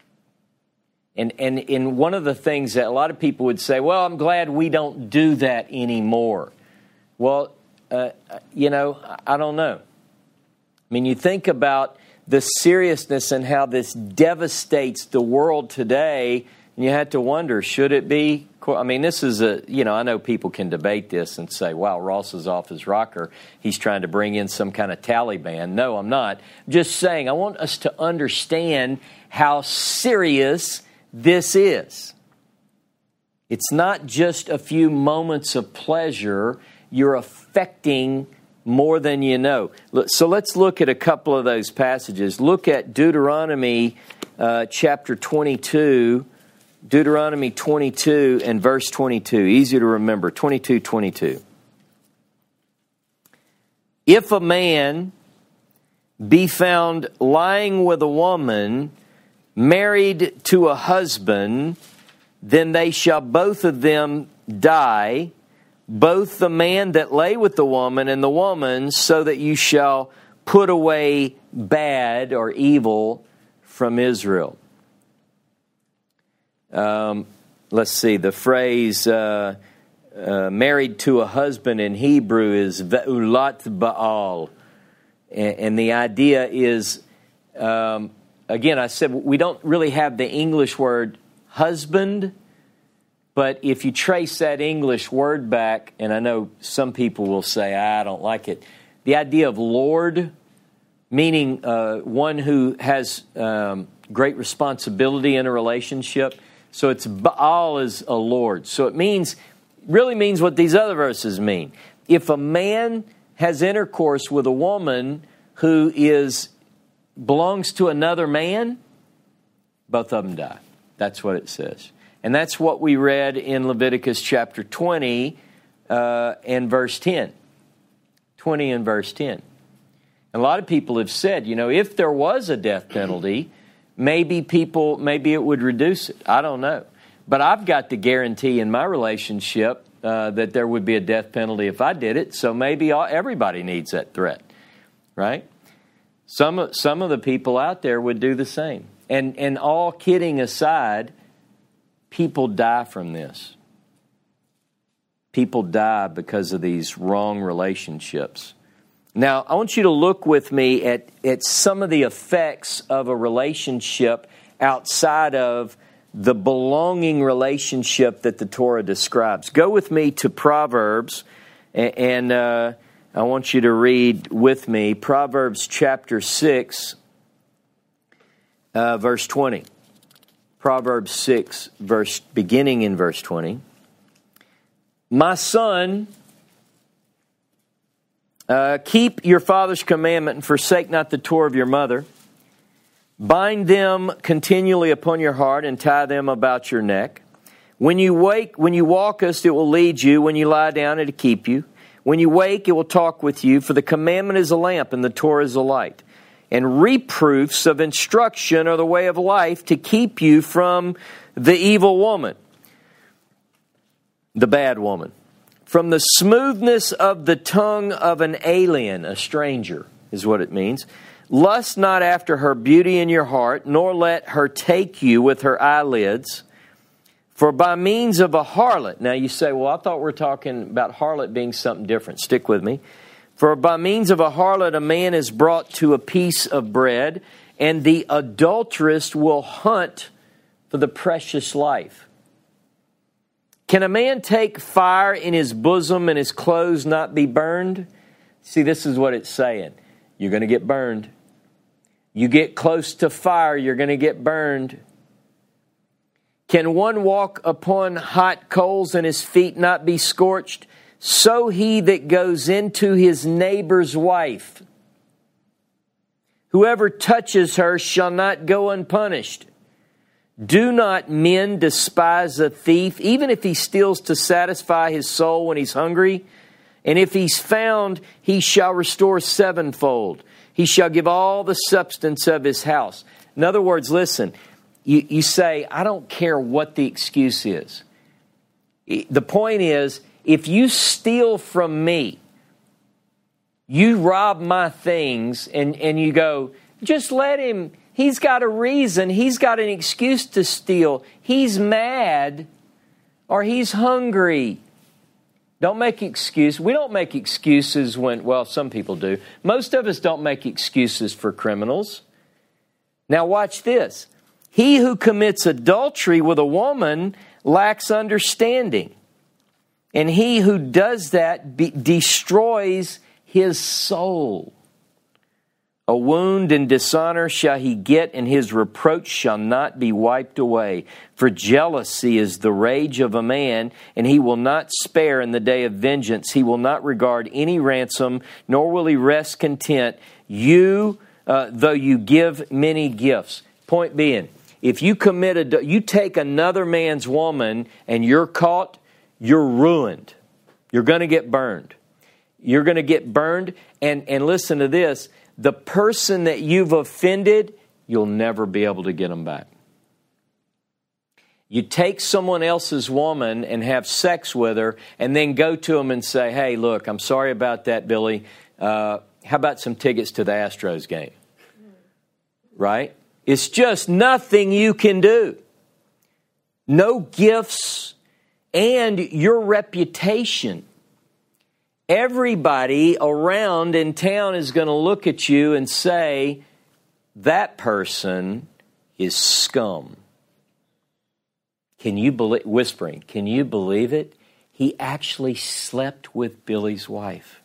And one of the things that a lot of people would say, well, I'm glad we don't do that anymore. Well, I don't know. I mean, you think about the seriousness and how this devastates the world today, and you have to wonder, should it be? I mean, this is I know people can debate this and say, wow, Ross is off his rocker. He's trying to bring in some kind of Taliban. No, I'm not. I'm just saying, I want us to understand how serious this is. It's not just a few moments of pleasure. You're affecting more than you know. So let's look at a couple of those passages. Look at Deuteronomy chapter 22. Deuteronomy 22 and verse 22. Easy to remember. 22:22. If a man be found lying with a woman married to a husband, then they shall both of them die, both the man that lay with the woman and the woman, so that you shall put away bad or evil from Israel. Let's see, the phrase married to a husband in Hebrew is ve'ulat ba'al. And the idea is, again, I said we don't really have the English word husband, but if you trace that English word back, and I know some people will say, I don't like it, the idea of Lord, meaning one who has great responsibility in a relationship. So it's Baal is a Lord. So it really means what these other verses mean. If a man has intercourse with a woman who belongs to another man, both of them die. That's what it says. And that's what we read in Leviticus chapter 20 and verse 10. 20 and verse 10. And a lot of people have said, if there was a death penalty, maybe it would reduce it. I don't know. But I've got the guarantee in my relationship that there would be a death penalty if I did it. So maybe everybody needs that threat, right? Some of the people out there would do the same. And all kidding aside, people die from this. People die because of these wrong relationships. Now, I want you to look with me at some of the effects of a relationship outside of the belonging relationship that the Torah describes. Go with me to Proverbs, and I want you to read with me Proverbs chapter 6, verse 20. Proverbs 6, beginning in verse 20. My son, keep your father's commandment and forsake not the Torah of your mother. Bind them continually upon your heart and tie them about your neck. When you walkest, it will lead you. When you lie down, it will keep you. When you wake, it will talk with you. For the commandment is a lamp and the Torah is a light. And reproofs of instruction are the way of life to keep you from the evil woman, the bad woman. From the smoothness of the tongue of an alien, a stranger, is what it means. Lust not after her beauty in your heart, nor let her take you with her eyelids. For by means of a harlot. Now you say, well, I thought we were talking about harlot being something different. Stick with me. For by means of a harlot, a man is brought to a piece of bread, and the adulteress will hunt for the precious life. Can a man take fire in his bosom and his clothes not be burned? See, this is what it's saying. You're going to get burned. You get close to fire, you're going to get burned. Can one walk upon hot coals and his feet not be scorched? So he that goes into his neighbor's wife. Whoever touches her shall not go unpunished. Do not men despise a thief, even if he steals to satisfy his soul when he's hungry? And if he's found, he shall restore sevenfold. He shall give all the substance of his house. In other words, listen, you say, I don't care what the excuse is. The point is, if you steal from me, you rob my things, and you go, just let him. He's got a reason. He's got an excuse to steal. He's mad or he's hungry. Don't make excuses. We don't make excuses when, some people do. Most of us don't make excuses for criminals. Now watch this. He who commits adultery with a woman lacks understanding. And he who does that destroys his soul. A wound and dishonor shall he get, and his reproach shall not be wiped away. For jealousy is the rage of a man, and he will not spare in the day of vengeance. He will not regard any ransom, nor will he rest content, though you give many gifts. Point being, if you you take another man's woman and you're caught, you're ruined. You're going to get burned. You're going to get burned, and listen to this. The person that you've offended, you'll never be able to get them back. You take someone else's woman and have sex with her and then go to them and say, hey, look, I'm sorry about that, Billy. How about some tickets to the Astros game? Right? It's just nothing you can do. No gifts, and your reputation. everybody around in town is going to look at you and say, that person is scum. Can you believe, whispering, can you believe it? He actually slept with Billy's wife.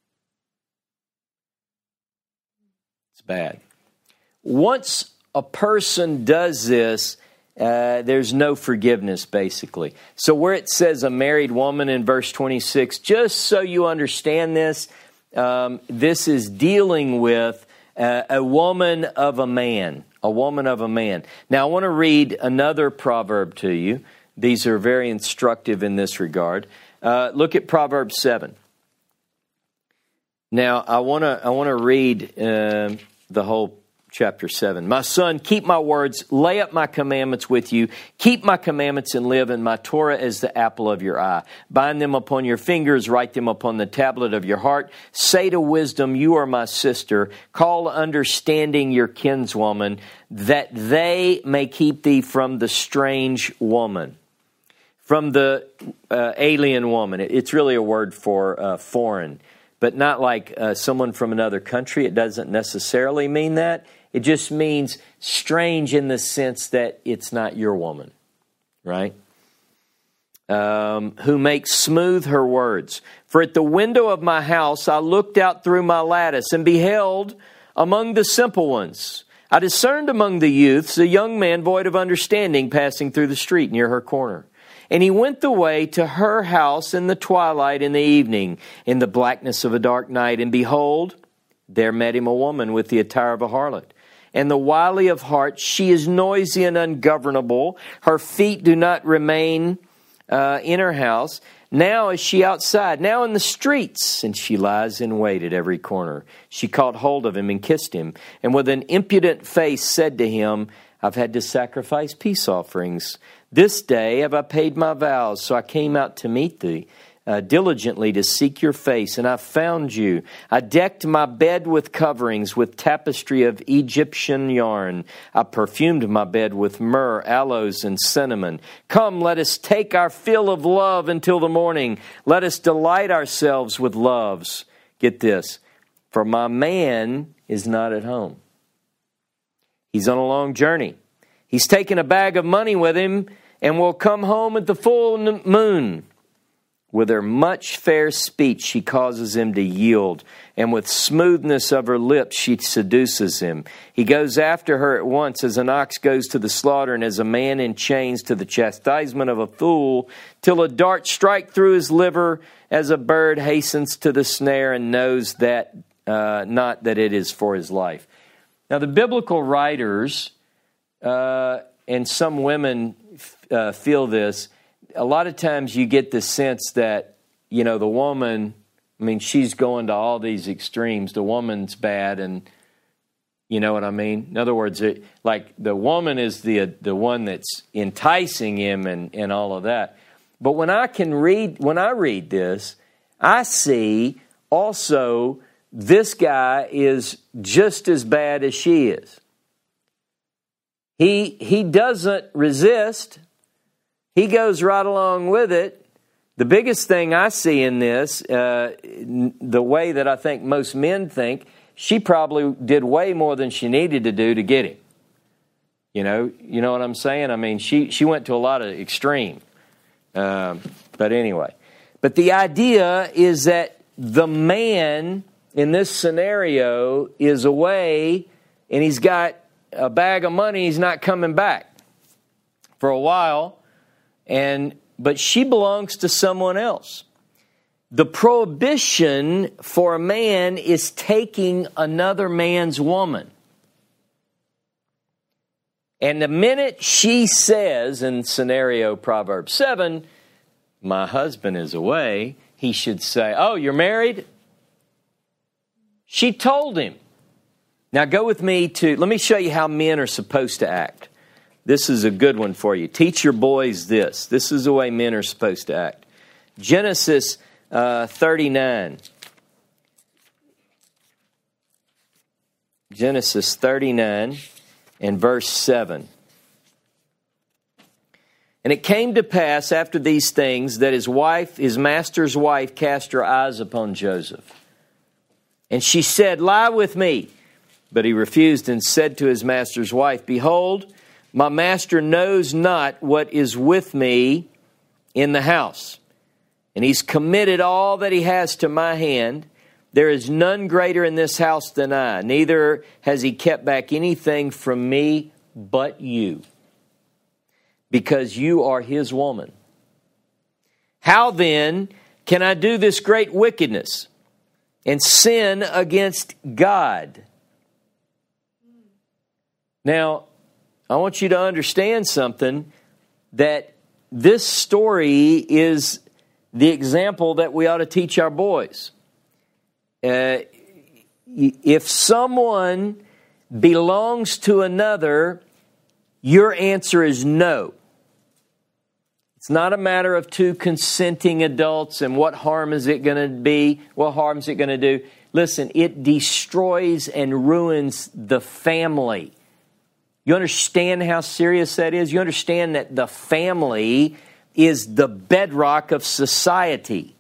It's bad. Once a person does this, there's no forgiveness, basically. So where it says a married woman in verse 26, just so you understand this, this is dealing with a woman of a man. A woman of a man. Now, I want to read another proverb to you. These are very instructive in this regard. Look at Proverbs 7. Now, I want to read the whole chapter 7. My son, keep my words, lay up my commandments with you. Keep my commandments and live, and my Torah is the apple of your eye. Bind them upon your fingers, write them upon the tablet of your heart. Say to wisdom, you are my sister. Call understanding your kinswoman, that they may keep thee from the strange woman, from the alien woman. It's really a word for foreign, but not like someone from another country. It doesn't necessarily mean that. It just means strange in the sense that it's not your woman, right? Who makes smooth her words. For at the window of my house I looked out through my lattice and beheld among the simple ones. I discerned among the youths a young man void of understanding passing through the street near her corner. And he went the way to her house in the twilight in the evening, in the blackness of a dark night. And behold, there met him a woman with the attire of a harlot. And the wily of heart, she is noisy and ungovernable. Her feet do not remain in her house. Now is she outside, now in the streets, and she lies in wait at every corner. She caught hold of him and kissed him, and with an impudent face said to him, I've had to sacrifice peace offerings. This day have I paid my vows, so I came out to meet thee. Diligently to seek your face, and I found you. I decked my bed with coverings, with tapestry of Egyptian yarn. I perfumed my bed with myrrh, aloes, and cinnamon. Come, let us take our fill of love until the morning. Let us delight ourselves with loves. Get this, for my man is not at home. He's on a long journey. He's taken a bag of money with him and will come home at the full moon. With her much fair speech, she causes him to yield, and with smoothness of her lips, she seduces him. He goes after her at once, as an ox goes to the slaughter, and as a man in chains to the chastisement of a fool, till a dart strike through his liver, as a bird hastens to the snare and knows that not that it is for his life. Now, the biblical writers, and some women feel this. A lot of times you get the sense that, you know, the woman, I mean, she's going to all these extremes. The woman's bad, and you know what I mean? In other words, like the woman is the one that's enticing him and all of that. But when I read this, I see also this guy is just as bad as she is. He doesn't resist. He goes right along with it. The biggest thing I see in this, the way that I think most men think, she probably did way more than she needed to do to get him. You know what I'm saying? I mean, she went to a lot of extreme. But anyway. But the idea is that the man in this scenario is away, and he's got a bag of money. He's not coming back for a while. But she belongs to someone else. The prohibition for a man is taking another man's woman. And the minute she says, in scenario Proverbs 7, my husband is away, he should say, oh, you're married? She told him. Now go with me let me show you how men are supposed to act. This is a good one for you. Teach your boys this. This is the way men are supposed to act. Genesis 39. Genesis 39 and verse 7. And it came to pass after these things that his master's wife, cast her eyes upon Joseph. And she said, lie with me. But he refused and said to his master's wife, behold, my master knows not what is with me in the house. And he's committed all that he has to my hand. There is none greater in this house than I. Neither has he kept back anything from me but you, because you are his woman. How then can I do this great wickedness and sin against God? Now, I want you to understand something, that this story is the example that we ought to teach our boys. If someone belongs to another, your answer is no. It's not a matter of two consenting adults and what harm is it going to be, what harm is it going to do. Listen, it destroys and ruins the family. You understand how serious that is? You understand that the family is the bedrock of society.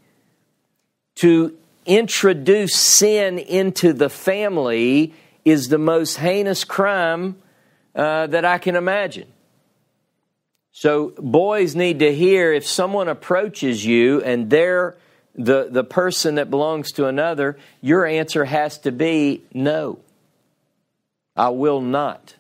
To introduce sin into the family is the most heinous crime that I can imagine. So boys need to hear, if someone approaches you and they're the person that belongs to another, your answer has to be no. I will not.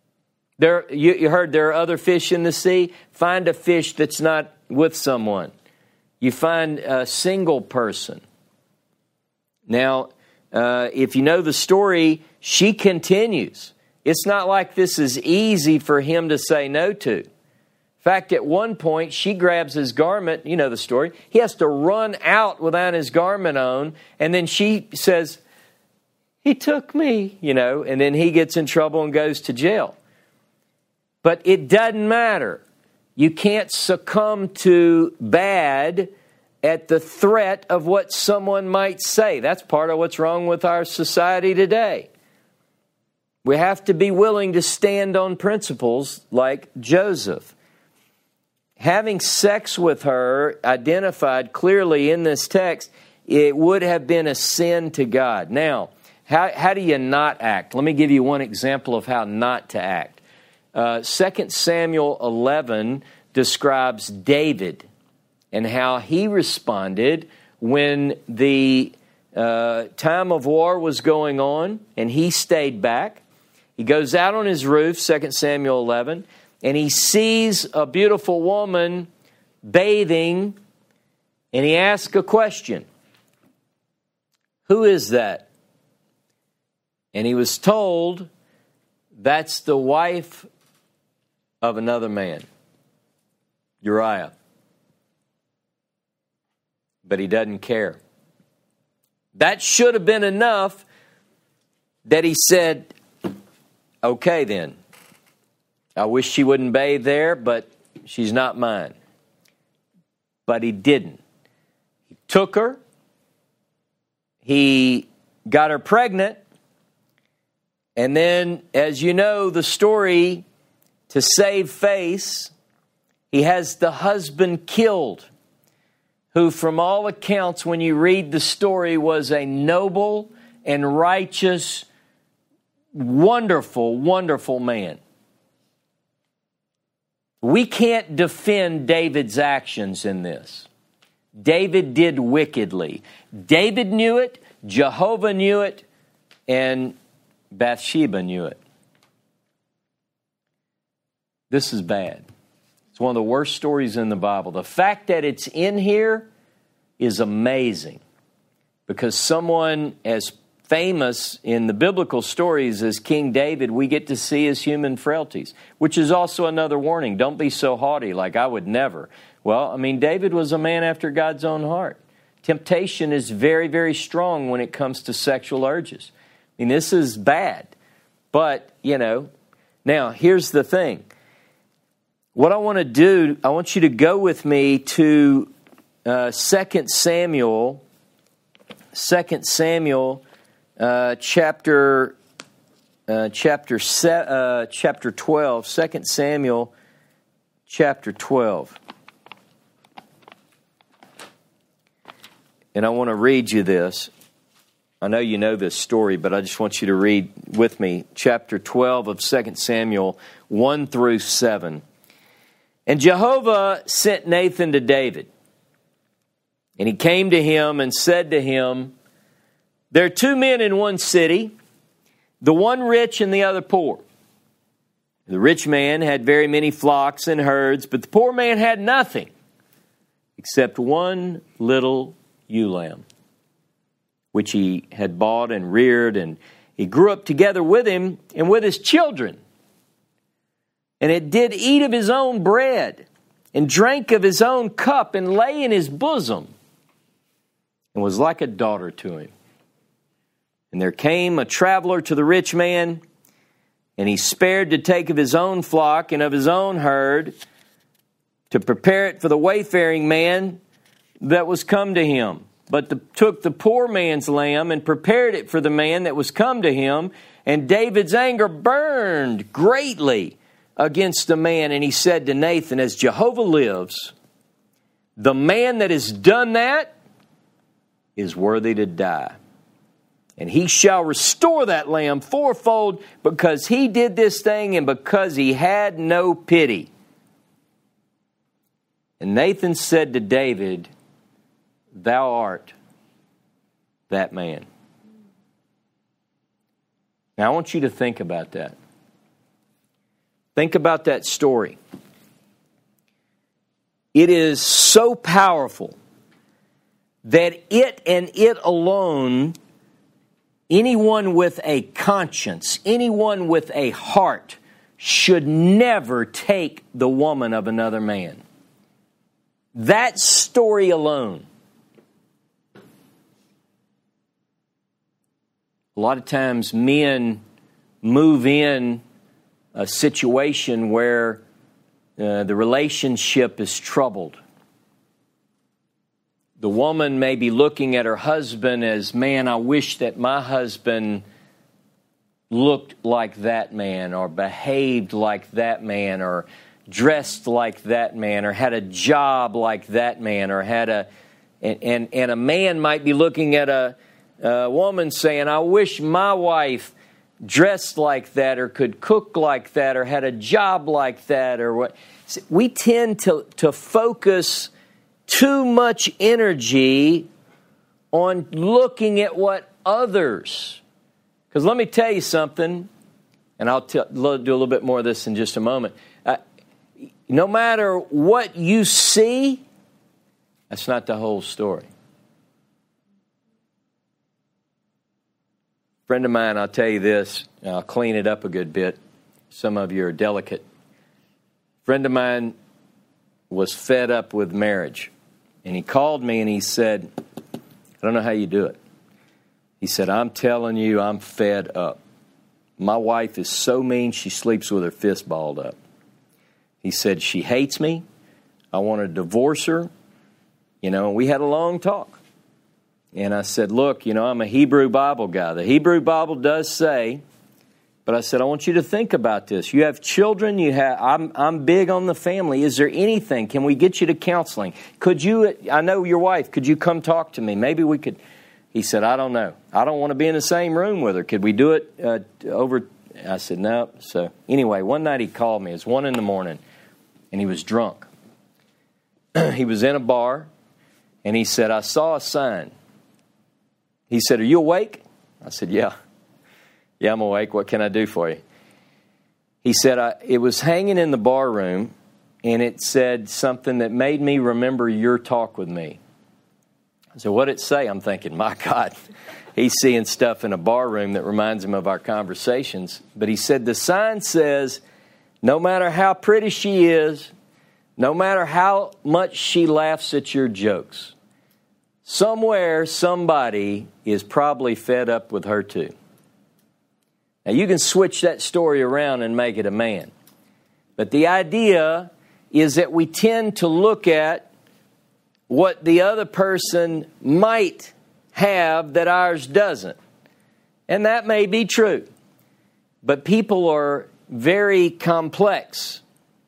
You heard there are other fish in the sea. Find a fish that's not with someone. You find a single person. Now, if you know the story, she continues. It's not like this is easy for him to say no to. In fact, at one point, she grabs his garment. You know the story. He has to run out without his garment on. And then she says, he took me, and then he gets in trouble and goes to jail. But it doesn't matter. You can't succumb to bad at the threat of what someone might say. That's part of what's wrong with our society today. We have to be willing to stand on principles like Joseph. Having sex with her, identified clearly in this text, it would have been a sin to God. Now, how do you not act? Let me give you one example of how not to act. 2 Samuel 11 describes David and how he responded when the time of war was going on and he stayed back. He goes out on his roof, 2 Samuel 11, and he sees a beautiful woman bathing, and he asks a question. Who is that? And he was told, that's the wife of another man, Uriah. But he doesn't care. That should have been enough that he said, okay then. I wish she wouldn't bathe there, but she's not mine. But he didn't. He took her. He got her pregnant. And then, as you know, the story, to save face, he has the husband killed, who from all accounts, when you read the story, was a noble and righteous, wonderful, wonderful man. We can't defend David's actions in this. David did wickedly. David knew it, Jehovah knew it, and Bathsheba knew it. This is bad. It's one of the worst stories in the Bible. The fact that it's in here is amazing, because someone as famous in the biblical stories as King David, we get to see his human frailties, which is also another warning. Don't be so haughty like I would never. Well, David was a man after God's own heart. Temptation is very, very strong when it comes to sexual urges. This is bad. But, now here's the thing. What I want to do, I want you to go with me to 2 Samuel chapter 12, 2 Samuel chapter 12. And I want to read you this. I know you know this story, but I just want you to read with me chapter 12 of 2 Samuel 1 through 7. And Jehovah sent Nathan to David. And he came to him and said to him, there are two men in one city, the one rich and the other poor. The rich man had very many flocks and herds, but the poor man had nothing except one little ewe lamb, which he had bought and reared, and he grew up together with him and with his children. And it did eat of his own bread, and drank of his own cup, and lay in his bosom, and was like a daughter to him. And there came a traveler to the rich man, and he spared to take of his own flock and of his own herd, to prepare it for the wayfaring man that was come to him. But took the poor man's lamb and prepared it for the man that was come to him. And David's anger burned greatly against the man. And he said to Nathan, as Jehovah lives, the man that has done that is worthy to die. And he shall restore that lamb fourfold, because he did this thing and because he had no pity. And Nathan said to David, thou art that man. Now I want you to think about that. Think about that story. It is so powerful that it and it alone, anyone with a conscience, anyone with a heart, should never take the woman of another man. That story alone. A lot of times men move in a situation where the relationship is troubled. The woman may be looking at her husband as, man, I wish that my husband looked like that man, or behaved like that man, or dressed like that man, or had a job like that man, or had a... And a man might be looking at a woman saying, I wish my wife dressed like that, or could cook like that, or had a job like that, or what. We tend to focus too much energy on looking at what others. Because let me tell you something, and I'll do a little bit more of this in just a moment. No matter what you see, that's not the whole story. Friend of mine, I'll tell you this, I'll clean it up a good bit. Some of you are delicate. Friend of mine was fed up with marriage. And he called me and he said, I don't know how you do it. He said, I'm telling you, I'm fed up. My wife is so mean, she sleeps with her fist balled up. He said, she hates me. I want to divorce her. We had a long talk. And I said, look, I'm a Hebrew Bible guy. The Hebrew Bible does say, but I said, I want you to think about this. You have children. I'm big on the family. Is there anything? Can we get you to counseling? Could you, I know your wife, could you come talk to me? Maybe we could. He said, I don't know. I don't want to be in the same room with her. Could we do it over? I said, no. So anyway, one night he called me. It was 1 a.m. and he was drunk. He was in a bar and he said, I saw a sign. He said, are you awake? I said, yeah. Yeah, I'm awake. What can I do for you? He said, it was hanging in the bar room, and it said something that made me remember your talk with me. I said, what did it say? I'm thinking, my God, he's seeing stuff in a bar room that reminds him of our conversations. But he said, the sign says, no matter how pretty she is, no matter how much she laughs at your jokes, somewhere somebody is probably fed up with her too. Now, you can switch that story around and make it a man. But the idea is that we tend to look at what the other person might have that ours doesn't. And that may be true. But people are very complex.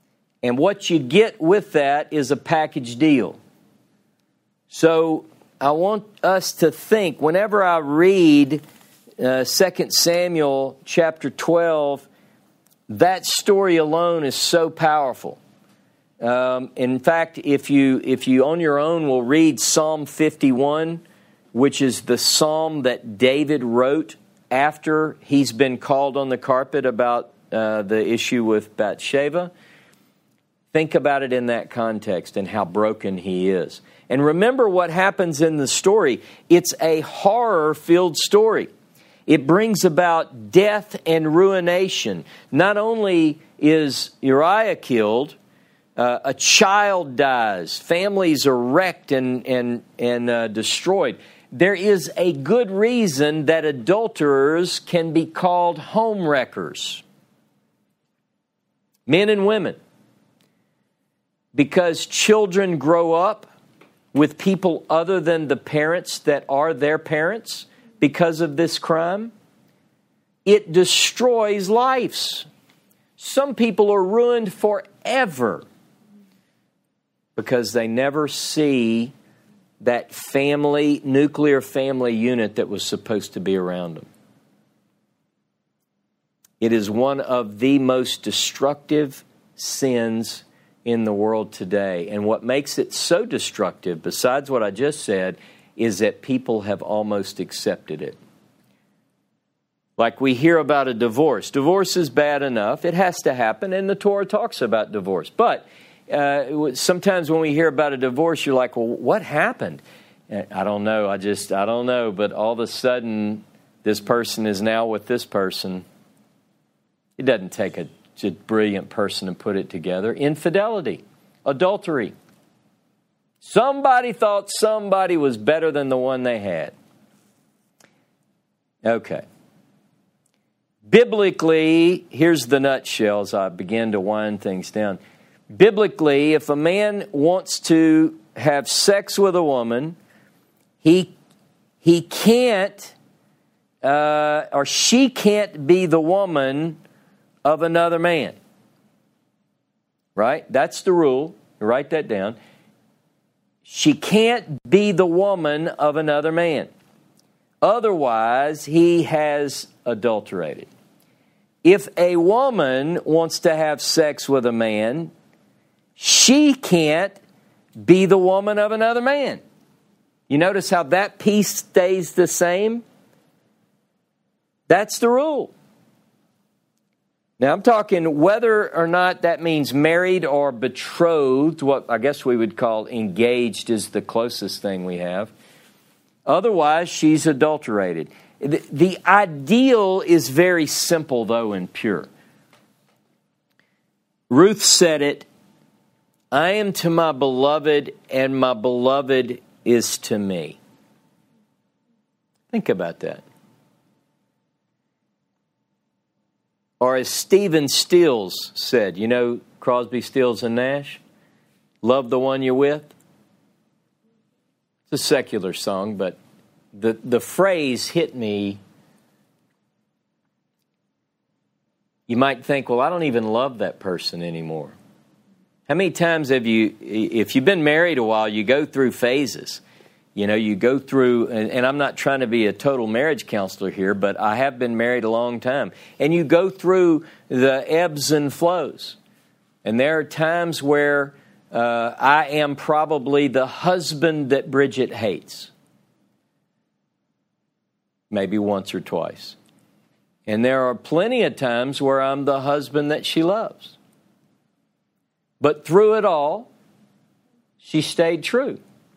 And what you get with that is a package deal. So I want us to think, whenever I read 2 Samuel chapter 12, that story alone is so powerful. In fact, if you on your own will read Psalm 51, which is the psalm that David wrote after he's been called on the carpet about the issue with Bathsheba, think about it in that context and how broken he is. And remember what happens in the story. It's a horror-filled story. It brings about death and ruination. Not only is Uriah killed, a child dies. Families are wrecked and destroyed. There is a good reason that adulterers can be called home wreckers. Men and women. Because children grow up with people other than the parents that are their parents because of this crime. It destroys lives. Some people are ruined forever because they never see that nuclear family unit that was supposed to be around them. It is one of the most destructive sins in the world today. And what makes it so destructive, besides what I just said, is that people have almost accepted it. Like we hear about a divorce. Divorce is bad enough. It has to happen, and the Torah talks about divorce. But sometimes when we hear about a divorce, you're like, well, what happened? I don't know. I don't know. But all of a sudden, this person is now with this person. It doesn't take a brilliant person to put it together. Infidelity, adultery. Somebody thought somebody was better than the one they had. Okay. Biblically, here's the nutshell as I begin to wind things down. Biblically, if a man wants to have sex with a woman, he can't or she can't be the woman of another man. Right? That's the rule. Write that down. She can't be the woman of another man. Otherwise, he has adulterated. If a woman wants to have sex with a man, she can't be the woman of another man. You notice how that piece stays the same? That's the rule. Now, I'm talking whether or not that means married or betrothed, what I guess we would call engaged is the closest thing we have. Otherwise, she's adulterated. The ideal is very simple, though, and pure. Ruth said it, I am to my beloved, and my beloved is to me. Think about that. Or as Stephen Stills said, you know Crosby, Stills, and Nash? Love the one you're with? It's a secular song, but the phrase hit me. You might think, well, I don't even love that person anymore. How many times have you, if you've been married a while, you go through phases. You know, you go through, and I'm not trying to be a total marriage counselor here, but I have been married a long time. And you go through the ebbs and flows. And there are times where I am probably the husband that Bridget hates. Maybe once or twice. And there are plenty of times where I'm the husband that she loves. But through it all, she stayed true.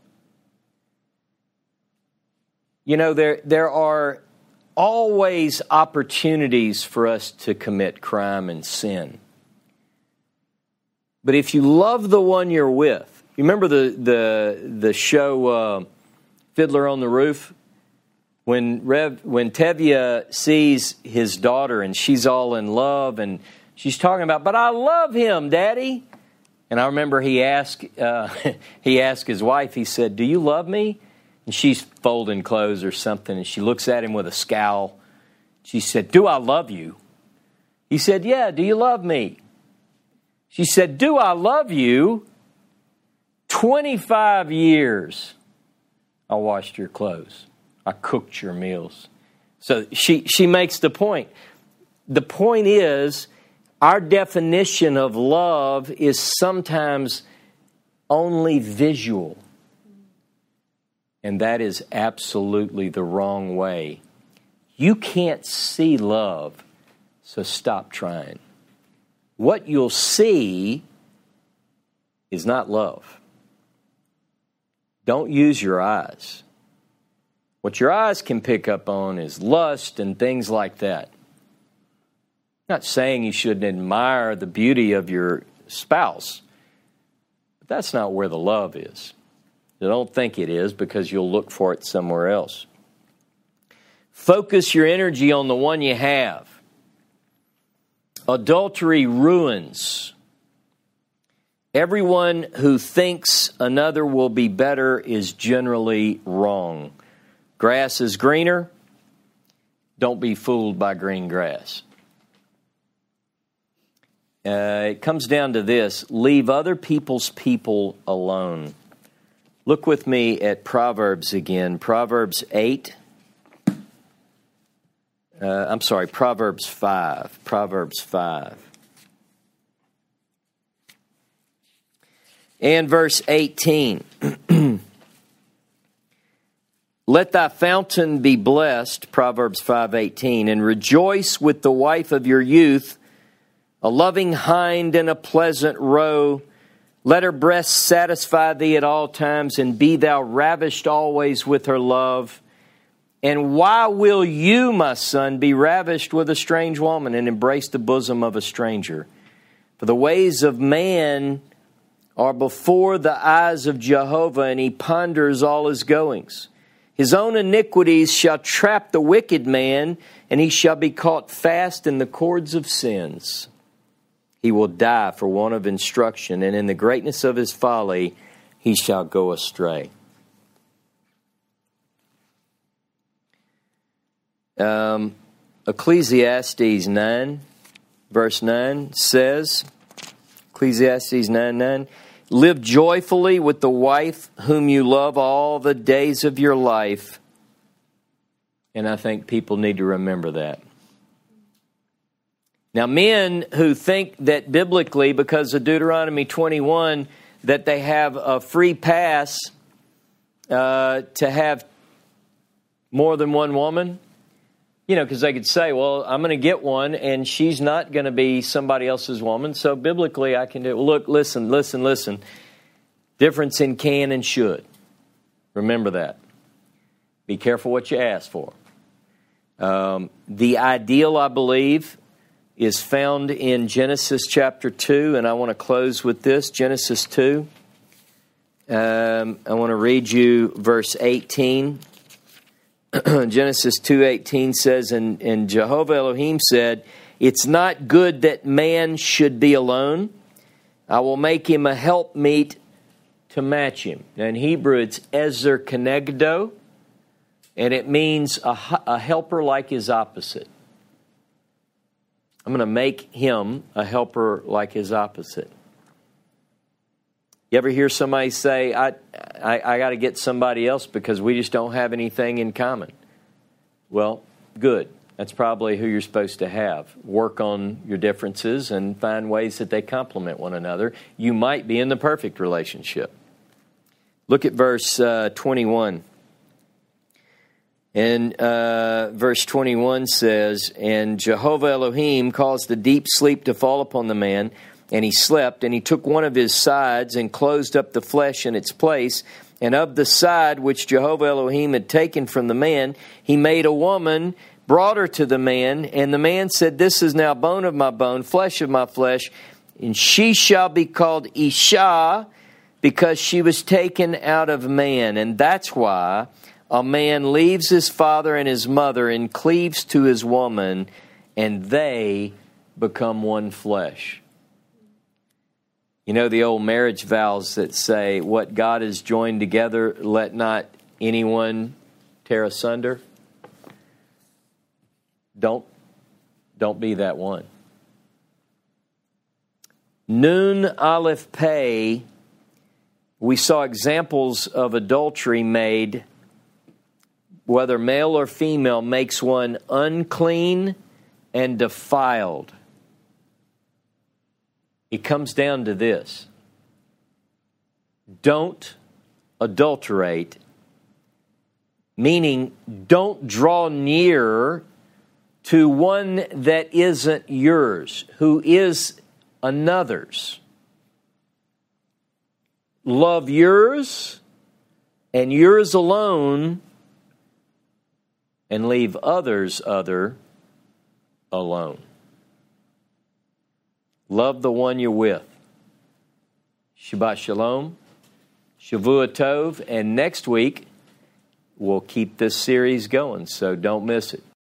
You know, there are always opportunities for us to commit crime and sin. But if you love the one you're with, you remember the show Fiddler on the Roof? When Tevye sees his daughter and she's all in love and she's talking about, but I love him, Daddy. And I remember he asked his wife, he said, do you love me? And she's folding clothes or something, and she looks at him with a scowl. She said, do I love you? He said, yeah, do you love me? She said, do I love you? 25 years I washed your clothes. I cooked your meals. So she makes the point. The point is, our definition of love is sometimes only visual. And that is absolutely the wrong way. You can't see love, so stop trying. What you'll see is not love. Don't use your eyes. What your eyes can pick up on is lust and things like that. I'm not saying you shouldn't admire the beauty of your spouse, but that's not where the love is. I don't think it is, because you'll look for it somewhere else. Focus your energy on the one you have. Adultery ruins. Everyone who thinks another will be better is generally wrong. Grass is greener. Don't be fooled by green grass. It comes down to this: leave other people's people alone. Look with me at Proverbs again. Proverbs 8. Proverbs 5. Proverbs 5. And verse 18. Let thy fountain be blessed, Proverbs 5:18, and rejoice with the wife of your youth, a loving hind and a pleasant roe. Let her breast satisfy thee at all times, and be thou ravished always with her love. And why will you, my son, be ravished with a strange woman and embrace the bosom of a stranger? For the ways of man are before the eyes of Jehovah, and he ponders all his goings. His own iniquities shall trap the wicked man, and he shall be caught fast in the cords of sins. He will die for want of instruction, and in the greatness of his folly he shall go astray. Ecclesiastes 9, verse 9 says, Ecclesiastes 9:9, live joyfully with the wife whom you love all the days of your life. And I think people need to remember that. Now, men who think that biblically, because of Deuteronomy 21, that they have a free pass to have more than one woman, because they could say, well, I'm going to get one, and she's not going to be somebody else's woman, so biblically I can do it. Well, look, listen. Difference in can and should. Remember that. Be careful what you ask for. The ideal, I believe, is found in Genesis chapter 2, and I want to close with this. Genesis 2. I want to read you verse 18. Genesis 2:18 says, and Jehovah Elohim said, it's not good that man should be alone. I will make him a helpmeet to match him. Now in Hebrew it's Ezer Kenegdo, and it means a helper like his opposite. I'm going to make him a helper like his opposite. You ever hear somebody say, I got to get somebody else because we just don't have anything in common? Well, good. That's probably who you're supposed to have. Work on your differences and find ways that they complement one another. You might be in the perfect relationship. Look at verse 21. And verse 21 says, and Jehovah Elohim caused a deep sleep to fall upon the man, and he slept, and he took one of his sides and closed up the flesh in its place. And of the side which Jehovah Elohim had taken from the man, he made a woman, brought her to the man. And the man said, this is now bone of my bone, flesh of my flesh. And she shall be called Isha, because she was taken out of man. And that's why a man leaves his father and his mother and cleaves to his woman, and they become one flesh. You know the old marriage vows that say, what God has joined together, let not anyone tear asunder? Don't be that one. Nun Aleph Pei, we saw examples of adultery made, whether male or female, makes one unclean and defiled. It comes down to this. Don't adulterate, meaning don't draw near to one that isn't yours, who is another's. Love yours and yours alone, and leave others other alone. Love the one you're with. Shabbat Shalom, Shavua Tov, and next week we'll keep this series going, so don't miss it.